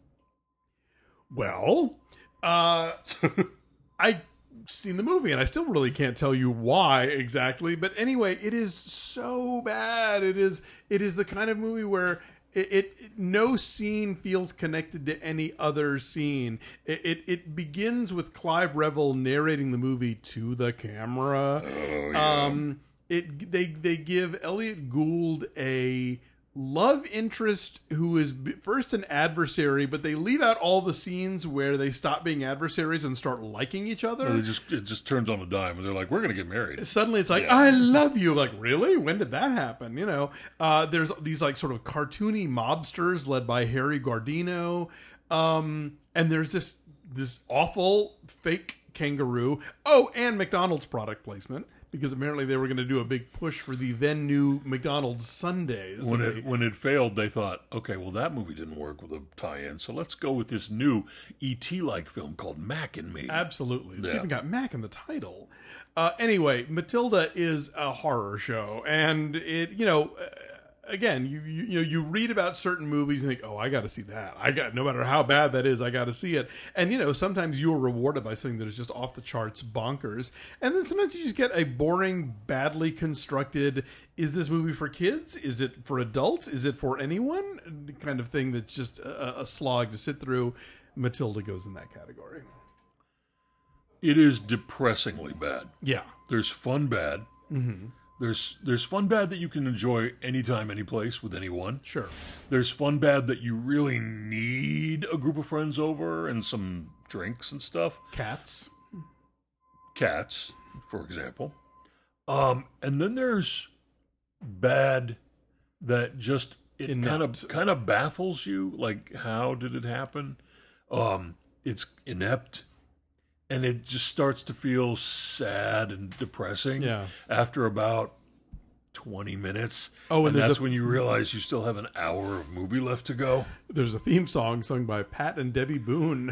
Well, uh, I seen the movie, and I still really can't tell you why exactly. But anyway, it is so bad. It is. It is the kind of movie where. It, it, it no scene feels connected to any other scene. It, it it begins with Clive Revel narrating the movie to the camera. Oh, yeah. Um, it they they give Elliot Gould a love interest who is b- first an adversary, but they leave out all the scenes where they stop being adversaries and start liking each other. And it just it just turns on a dime, and they're like, "We're going to get married." Suddenly it's like, Yeah. I love you. Like, really? When did that happen? You know, uh, there's these like sort of cartoony mobsters led by Harry Gardino. Um, and there's this, this awful fake kangaroo. Oh, and McDonald's product placement, because apparently they were going to do a big push for the then new McDonald's Sundays. When They- it when it failed, they thought, "Okay, well that movie didn't work with a tie-in, so let's go with this new E T like film called Mac and Me." Absolutely. It's Yeah. even got Mac in the title. Uh, anyway, Matilda is a horror show, and it, you know, uh, again, you, you you know you read about certain movies and think, oh, I got to see that. I got no matter how bad that is, I got to see it. And you know, sometimes you are rewarded by something that is just off the charts, bonkers. And then sometimes you just get a boring, badly constructed. Is this movie for kids? Is it for adults? Is it for anyone? Kind of thing that's just a, a slog to sit through. Matilda goes in that category. It is depressingly bad. Yeah, There's fun bad. mm-hmm. There's there's fun bad that you can enjoy anytime, any place with anyone. Sure. There's fun bad that you really need a group of friends over and some drinks and stuff. Cats. Cats, for example. Um, and then there's bad that just it Inept. kind of kind of baffles you. Like, how did it happen? Um, it's inept. And it just starts to feel sad and depressing Yeah. after about twenty minutes. Oh, and and there's that's a- when you realize you still have an hour of movie left to go. There's a theme song sung by Pat and Debbie Boone.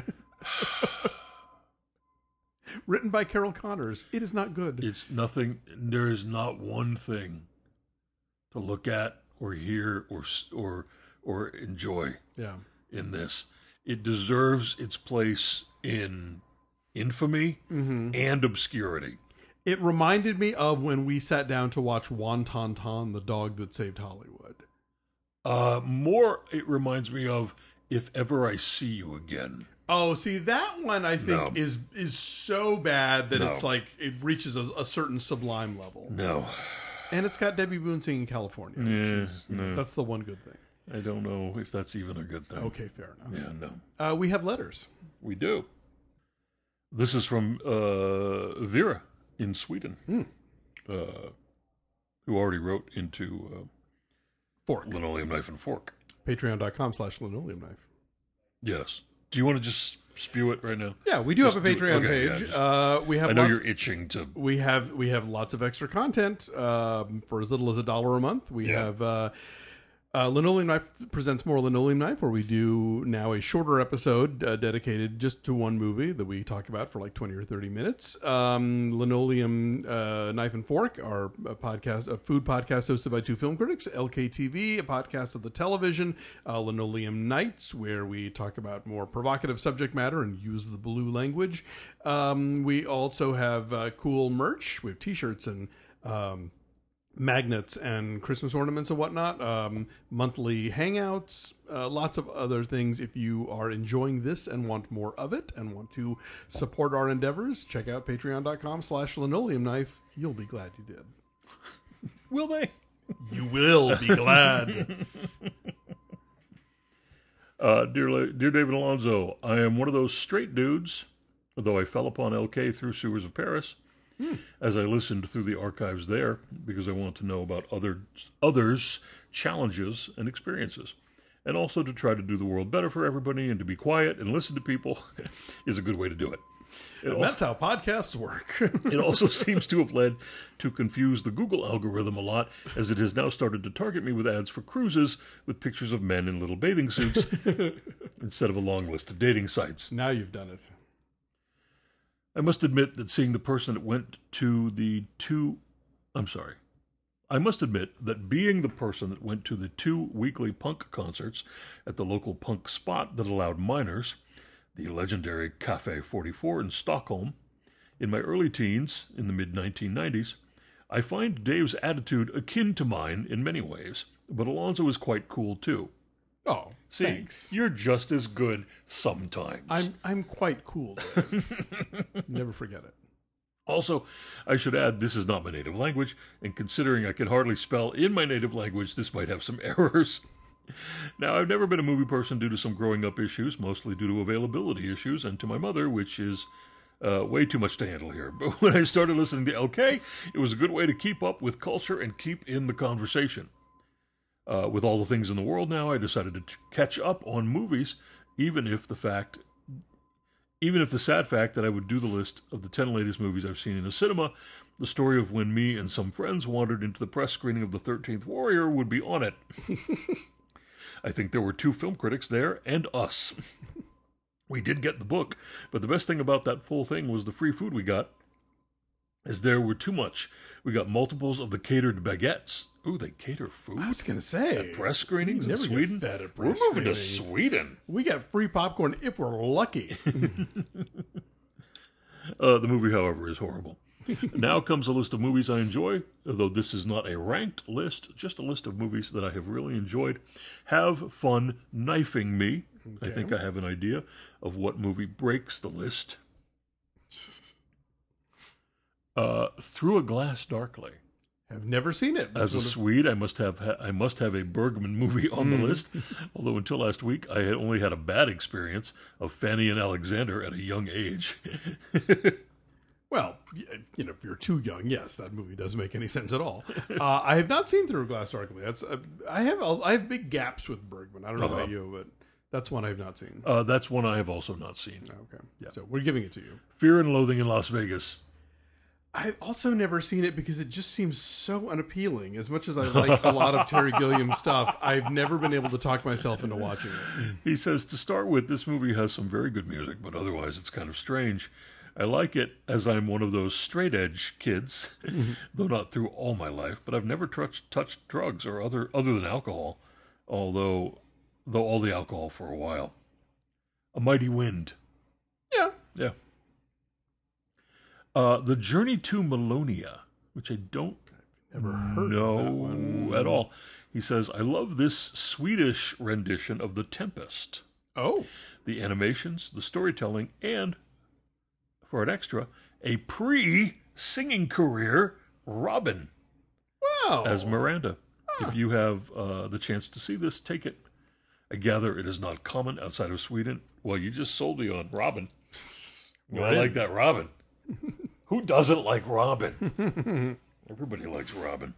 Written by Carol Connors. It is not good. It's nothing. There is not one thing to look at or hear or or or enjoy Yeah. in this. It deserves its place in infamy Mm-hmm. and obscurity. It reminded me of when we sat down to watch Wonton Ton, the dog that saved Hollywood. Uh, more, it reminds me of If Ever I See You Again. Oh, see, that one I think No. is is so bad that No. it's like it reaches a, a certain sublime level. No, And it's got Debbie Boone singing California. Which Yeah, is, you know, no. That's the one good thing. I don't know if that's even a good thing. Okay, fair enough. Yeah, no. Uh, we have letters. We do. This is from uh, Vera in Sweden, Hmm. uh, who already wrote into uh, Fork. Linoleum Knife and Fork. Patreon.com slash linoleum knife. Yes. Do you want to just spew it right now? Yeah, we do Just have a do- Patreon okay, yeah, page. just- uh, we have I know lots, you're itching to. we have we have lots of extra content um, for as little as a dollar a month. We Yeah. have uh, uh, Linoleum Knife presents more Linoleum Knife, where we do now a shorter episode uh, dedicated just to one movie that we talk about for like twenty or thirty minutes. Um, Linoleum uh, Knife and Fork, our a podcast, a food podcast hosted by two film critics. L K T V, a podcast of the television. Uh, Linoleum Nights, where we talk about more provocative subject matter and use the blue language. Um, we also have uh, cool merch. We have T-shirts and um, magnets and Christmas ornaments and whatnot, um, monthly hangouts, uh, lots of other things. If you are enjoying this and want more of it and want to support our endeavors, check out patreon.com slash linoleum knife. You'll be glad you did. Will they? You will be glad. Uh, dear, La- dear David Alonso, I am one of those straight dudes, though I fell upon L K through Sewers of Paris, as I listened through the archives there, because I want to know about other others' challenges and experiences. And also to try to do the world better for everybody, and to be quiet and listen to people is a good way to do it. It, And al- that's how podcasts work. it also seems to have led to confuse the Google algorithm a lot, as it has now started to target me with ads for cruises with pictures of men in little bathing suits instead of a long list of dating sites. Now you've done it. I must admit that seeing the person that went to the two... I'm sorry. I must admit that being the person that went to the two weekly punk concerts at the local punk spot that allowed minors, the legendary Cafe forty-four in Stockholm, in my early teens, in the mid nineteen nineties, I find Dave's attitude akin to mine in many ways, but Alonzo is quite cool too. Oh, See, thanks. you're just as good sometimes. I'm I'm quite cool. Dave. Never forget it. Also, I should add this is not my native language, and considering I can hardly spell in my native language, this might have some errors. Now, I've never been a movie person due to some growing up issues, mostly due to availability issues, and to my mother, which is uh, way too much to handle here. But when I started listening to L K, it was a good way to keep up with culture and keep in the conversation. Uh, with all the things in the world now, I decided to t- catch up on movies, even if the fact, even if the sad fact that I would do the list of the ten latest movies I've seen in a cinema, the story of when me and some friends wandered into the press screening of The thirteenth Warrior would be on it. I think there were two film critics there, and us. We did get the book, but the best thing about that full thing was the free food we got. as there were too much. We got multiples of the catered baguettes. Ooh, they cater food? I was going to say. At press screenings in never get Sweden? fed at We're press moving to screenings. Sweden. We got free popcorn if we're lucky. Uh, the movie, however, is horrible. Now comes a list of movies I enjoy, although this is not a ranked list, just a list of movies that I have really enjoyed. Have fun knifing me. Okay. I think I have an idea of what movie breaks the list. Uh, Through a Glass Darkly. I've never seen it. As a Swede, I must have ha- I must have a Bergman movie on the list. Although until last week, I had only had a bad experience of Fanny and Alexander at a young age. Well, you know, if you're too young, yes, that movie doesn't make any sense at all. Uh, I have not seen Through a Glass Darkly. That's uh, I have a, I have big gaps with Bergman. I don't know Uh-huh. about you, but that's one I have not seen. Uh, that's one I have also not seen. Okay, Yeah. so we're giving it to you. Fear and Loathing in Las Vegas. I've also never seen it because it just seems so unappealing. As much as I like a lot of Terry Gilliam stuff, I've never been able to talk myself into watching it. He says, to start with, this movie has some very good music, but otherwise it's kind of strange. I like it as I'm one of those straight-edge kids, though not through all my life, but I've never touched, touched drugs or other other than alcohol, although though all the alcohol for a while. A Mighty Wind. Yeah. Yeah. Uh, The Journey to Melonia, which I don't Never heard know of that one. at all. He says, I love this Swedish rendition of The Tempest. Oh. The animations, the storytelling, and, for an extra, a pre-singing career, Robin, Wow. as Miranda. If you have uh, the chance to see this, take it. I gather it is not common outside of Sweden. Well, you just sold me on Robin. Well, I Right. like that Robin. Who doesn't like Robin? Everybody likes Robin.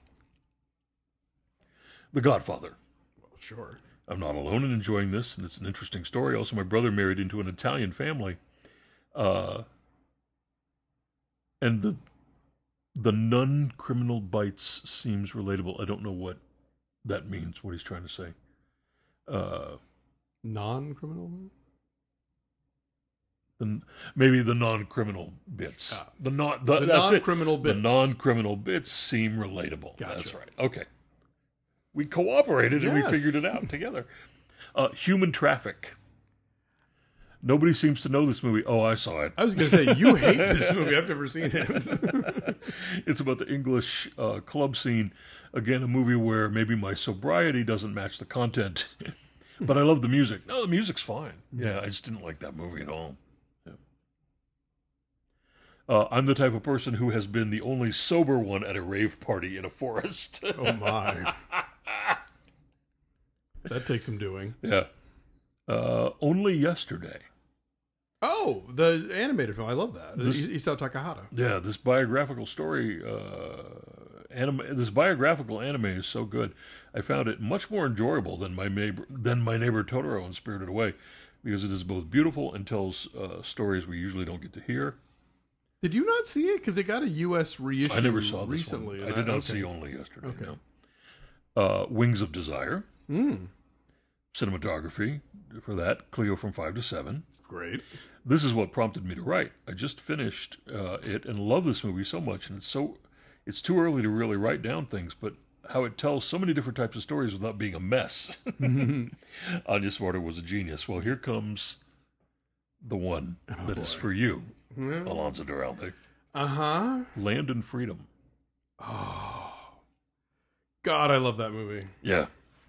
The Godfather. Well, sure. I'm not alone in enjoying this, and it's an interesting story. Also, my brother married into an Italian family. Uh, and the the non-criminal bites seems relatable. I don't know what that means, what he's trying to say. Uh, Non-criminal? the, maybe the non-criminal bits. Ah. the non, the, The that's it. non-criminal bits. The non-criminal bits seem relatable. Gotcha. That's right. Okay. We cooperated and we Yes. figured it out together. Uh, Human Traffic. Nobody seems to know this movie. Oh, I saw it. I was going to say, you hate this movie. I've never seen it. It's about the English uh, club scene. Again, a movie where maybe my sobriety doesn't match the content, but I love the music. No, the music's fine. Yeah, I just didn't like that movie at all. Yeah. Uh, I'm the type of person who has been the only sober one at a rave party in a forest. Oh, my. That takes some doing. Yeah. Uh, Only Yesterday. Oh, the animated film. I love that. This- Isao Takahata. Yeah, this biographical story, uh, anime, this biographical anime is so good. I found it much more enjoyable than my neighbor, than my neighbor Totoro and Spirited Away, because it is both beautiful and tells uh, stories we usually don't get to hear. Did you not see it? Because it got a U S reissue I never saw this recently. one. and I did not okay. see Only Yesterday. Okay. No. Uh, Wings of Desire, Mm, cinematography for that, Cleo from five to seven. great. This is what prompted me to write. I just finished uh, it and love this movie so much, and it's so it's too early to really write down things, but how it tells so many different types of stories without being a mess. Anya Svarta was a genius. Well, here comes the one Oh, that is boy. for you, Alonso Duralde. Uh-huh. Land and Freedom. Oh. God, I love that movie. Yeah.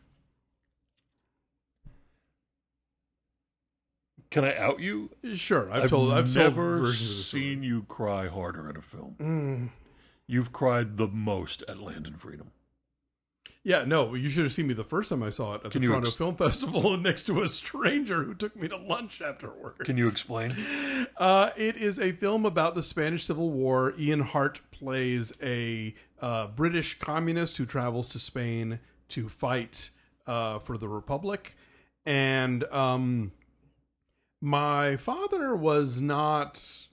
Can I out you? Sure, I've, I've told I've told never versions of this seen you cry harder at a film. movie. Mm. You've cried the most at Land and Freedom. Yeah, no, you should have seen me the first time I saw it at Can the you Toronto ex- Film Festival next to a stranger who took me to lunch afterwards. Can you explain? Uh, it is a film about the Spanish Civil War. Ian Hart plays a uh, British communist who travels to Spain to fight uh, for the Republic. And um, my father was not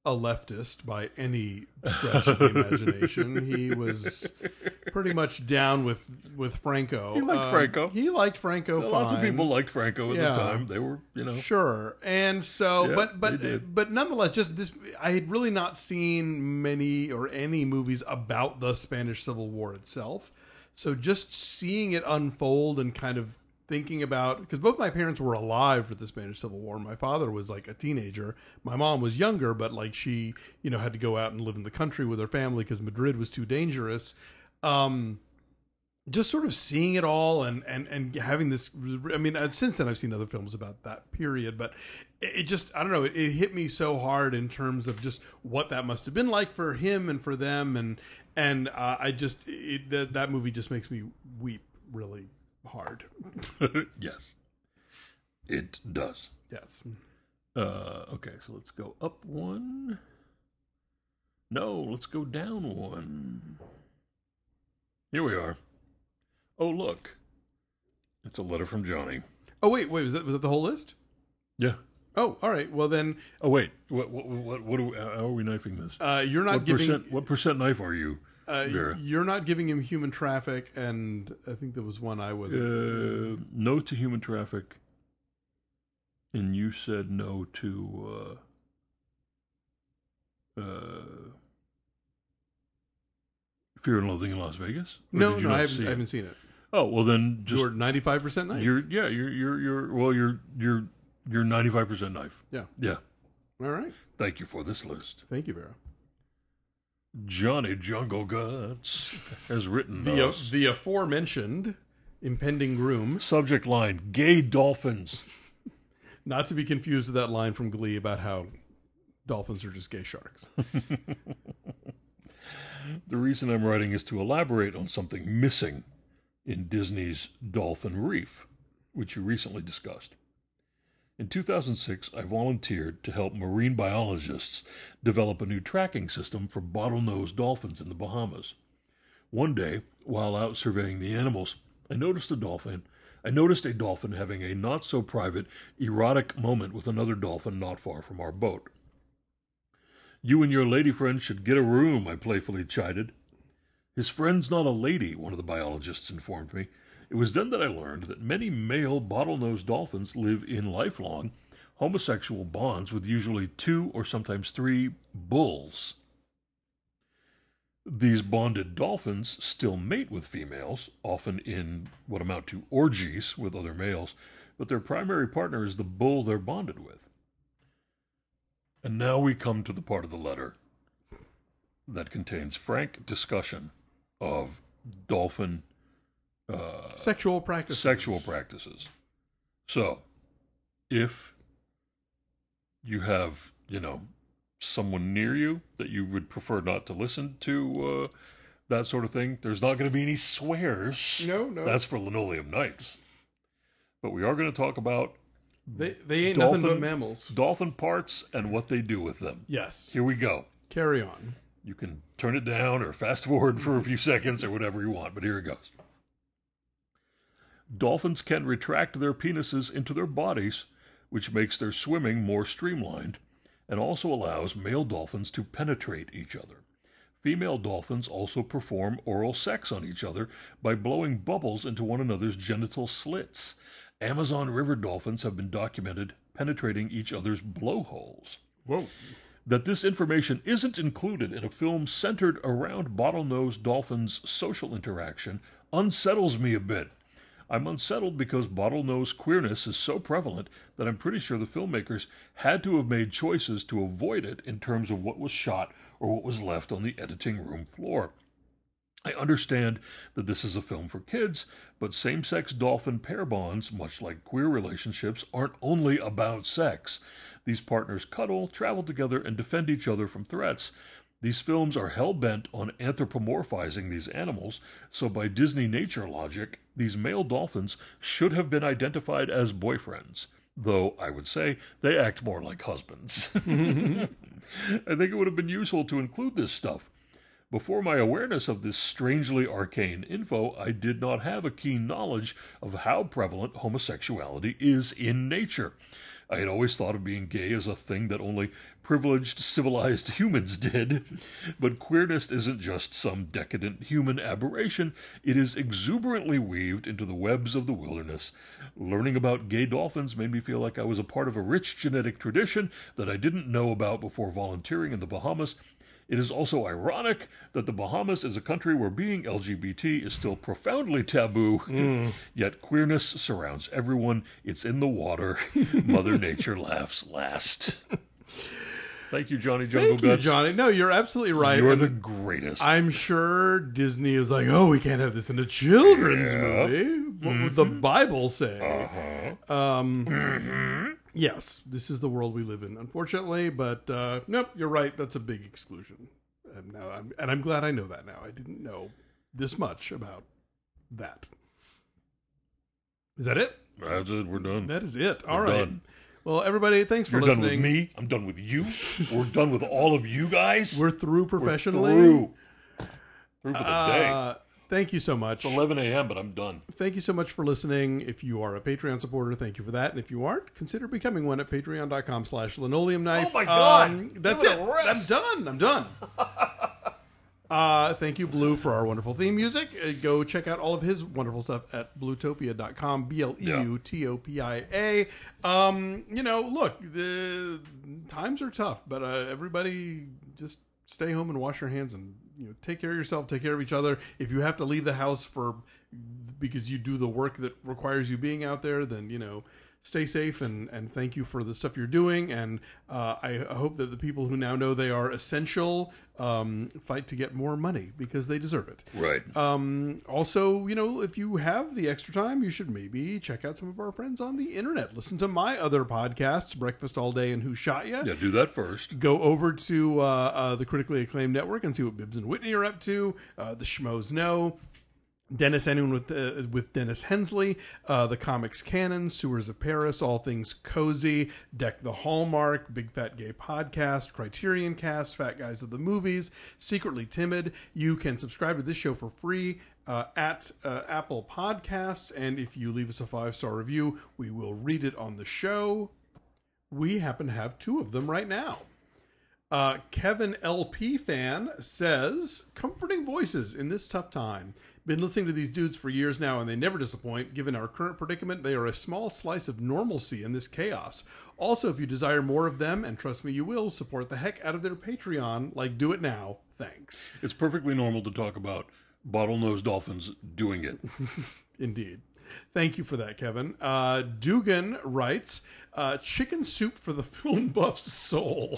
a leftist by any stretch of the imagination. He was pretty much down with with Franco. He liked Um, Franco. He liked Franco. Lots of fine. people liked Franco at Yeah. the time. They were, you know. Sure, and so, Yeah, but they but did. but nonetheless, just this, I had really not seen many or any movies about the Spanish Civil War itself. So just seeing it unfold and kind of thinking about, because both my parents were alive for the Spanish Civil War. My father was like a teenager. My mom was younger, but like she, you know, had to go out and live in the country with her family because Madrid was too dangerous. Um, just sort of seeing it all and, and, and having this, I mean, uh, since then I've seen other films about that period, but it, it just, I don't know, it, it hit me so hard in terms of just what that must have been like for him and for them. And, and uh, I just, it, that, that movie just makes me weep really hard. Yes. It does. Yes. Uh, okay, so let's go up one. No, let's go down one. Here we are. Oh, look. It's a letter from Johnny. Oh, wait, wait, was that, was that the whole list? Yeah. Oh, all right. Well, then, Oh, wait. What, what, what, what are we, how are we knifing this? uh, you're not What giving, percent, what percent knife are you? uh, Vera? you're not giving him human traffic. And I think there was one I was. Uh, no to human traffic. And you said no to, uh, uh, Fear and Loathing in Las Vegas? Or no, did you no, not I see haven't, I it? haven't seen it. Oh, well then just, You're ninety-five percent knife. you're, yeah, you're, you're, you're, well, you're, you're, you're ninety-five percent knife. Yeah. Yeah. All right. Thank you for this list. Thank you, Vera. Johnny Jungle Guts has written The, uh, us. the aforementioned impending groom, Subject line, gay dolphins. not to be confused with that line from Glee about how dolphins are just gay sharks. The reason I'm writing is to elaborate on something missing in Disney's Dolphin Reef, which you recently discussed. In two thousand six, I volunteered to help marine biologists develop a new tracking system for bottlenose dolphins in the Bahamas. One day, while out surveying the animals, I noticed a dolphin. I noticed a dolphin having a not-so-private, erotic moment with another dolphin not far from our boat. You and your lady friend should get a room, I playfully chided. His friend's not a lady, one of the biologists informed me. It was then that I learned that many male bottlenose dolphins live in lifelong, homosexual bonds with usually two or sometimes three bulls. These bonded dolphins still mate with females, often in what amount to orgies with other males, but their primary partner is the bull they're bonded with. And now we come to the part of the letter that contains frank discussion of dolphin uh, Sexual practices. sexual practices. So, if you have, you know, someone near you that you would prefer not to listen to uh, that sort of thing, there's not going to be any swears. No, no. That's for Linoleum Nights. But we are going to talk about They, they ain't Dolphin- nothing but mammals. dolphin parts and what they do with them. Yes. Here we go. Carry on. You can turn it down or fast forward for a few seconds or whatever you want, but here it goes. Dolphins can retract their penises into their bodies, which makes their swimming more streamlined, and also allows male dolphins to penetrate each other. Female dolphins also perform oral sex on each other by blowing bubbles into one another's genital slits. Amazon river dolphins have been documented penetrating each other's blowholes. Whoa. That this information isn't included in a film centered around bottlenose dolphins' social interaction unsettles me a bit. I'm unsettled because bottlenose queerness is so prevalent that I'm pretty sure the filmmakers had to have made choices to avoid it in terms of what was shot or what was left on the editing room floor. I understand that this is a film for kids, but same-sex dolphin pair bonds, much like queer relationships, aren't only about sex. These partners cuddle, travel together, and defend each other from threats. These films are hell-bent on anthropomorphizing these animals, so by Disney nature logic, these male dolphins should have been identified as boyfriends, though I would say they act more like husbands. I think it would have been useful to include this stuff. Before my awareness of this strangely arcane info, I did not have a keen knowledge of how prevalent homosexuality is in nature. I had always thought of being gay as a thing that only privileged, civilized humans did. But queerness isn't just some decadent human aberration. It is exuberantly weaved into the webs of the wilderness. Learning about gay dolphins made me feel like I was a part of a rich genetic tradition that I didn't know about before volunteering in the Bahamas. It is also ironic that the Bahamas is a country where being L G B T is still profoundly taboo, mm. yet queerness surrounds everyone. It's in the water. Mother Nature laughs last. Thank you, Johnny Jungle Thank you, Guts. Johnny. No, you're absolutely right. You're And the greatest. I'm sure Disney is like, oh, we can't have this in a children's Yeah. movie. What Mm-hmm. would the Bible say? Uh-huh. Um, Mm-hmm. Yes, this is the world we live in, unfortunately. But uh, nope, you're right. That's a big exclusion. And now, I'm, and I'm glad I know that now. I didn't know this much about that. Is that it? That's it. We're done. That is it. All We're right. done. Well, everybody, thanks for You're listening. done with me. I'm done with you. We're done with all of you guys. We're through professionally. We're through. Through for the day. Uh, thank you so much. It's eleven a.m., but I'm done. Thank you so much for listening. If you are a Patreon supporter, thank you for that. And if you aren't, consider becoming one at patreon.com slash linoleum knife. Oh my God. Um, that's Give it. it a rest. I'm done. I'm done. uh, thank you, Blue, for our wonderful theme music. Uh, go check out all of his wonderful stuff at bluetopia dot com. B L E U T O P I A. Um, you know, look, the times are tough, but uh, everybody just stay home and wash your hands and, you know, take care of yourself, take care of each other. If you have to leave the house for because you do the work that requires you being out there, then, you know, stay safe and, and thank you for the stuff you're doing. And uh, I hope that the people who now know they are essential um, fight to get more money because they deserve it. Right. Um, also, you know, if you have the extra time, you should maybe check out some of our friends on the internet. Listen to my other podcasts, Breakfast All Day and Who Shot Ya? Yeah, do that first. Go over to uh, uh, the Critically Acclaimed Network and see what Bibbs and Whitney are up to. Uh, the Schmoes Know. Dennis Anyone with uh, with Dennis Hensley, uh, the Comics Canon, Sewers of Paris, All Things Cozy, Deck the Hallmark, Big Fat Gay Podcast, Criterion Cast, Fat Guys of the Movies, Secretly Timid. You can subscribe to this show for free uh, at uh, Apple Podcasts, and if you leave us a five-star review, we will read it on the show. We happen to have two of them right now. Uh, Kevin L P fan says, comforting voices in this tough time. Been listening to these dudes for years now, and they never disappoint. Given our current predicament, they are a small slice of normalcy in this chaos. Also, if you desire more of them, and trust me you will, support the heck out of their Patreon, like do it now. Thanks. It's perfectly normal to talk about bottlenose dolphins doing it. Indeed. Thank you for that, Kevin. Uh, Dugan writes, uh, chicken soup for the film buff's soul.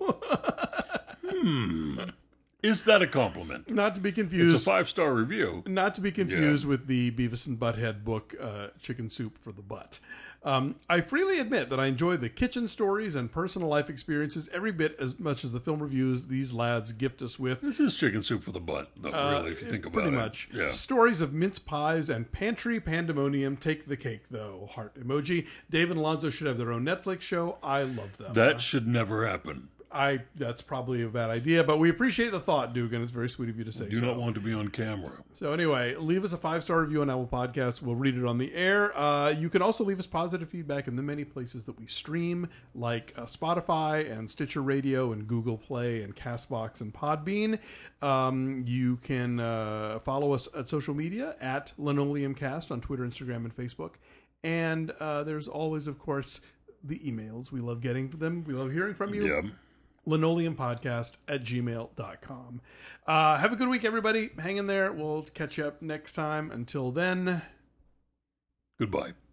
hmm. Is that a compliment? Not to be confused. It's a five-star review. Not to be confused Yeah. with the Beavis and Butthead book, uh, Chicken Soup for the Butt. Um, I freely admit that I enjoy the kitchen stories and personal life experiences every bit as much as the film reviews these lads gift us with. This is chicken soup for the butt, though, Uh, really, if you think about pretty it. much. Yeah. Stories of mince pies and pantry pandemonium take the cake, though. Heart emoji. Dave and Alonzo should have their own Netflix show. I love them. That should never happen. I that's probably a bad idea, but we appreciate the thought, Dugan. It's very sweet of you to say Do so. not want to be on camera. So anyway, leave us a five-star review on Apple Podcasts. We'll read it on the air. Uh, you can also leave us positive feedback in the many places that we stream, like uh, Spotify and Stitcher Radio and Google Play and CastBox and Podbean. Um, you can uh, follow us at social media at LinoleumCast on Twitter, Instagram, and Facebook. And uh, there's always, of course, the emails. We love getting them. We love hearing from you. Yeah. linoleumpodcast at gmail dot com. Uh, have a good week, everybody. Hang in there. We'll catch you up next time. Until then, Goodbye.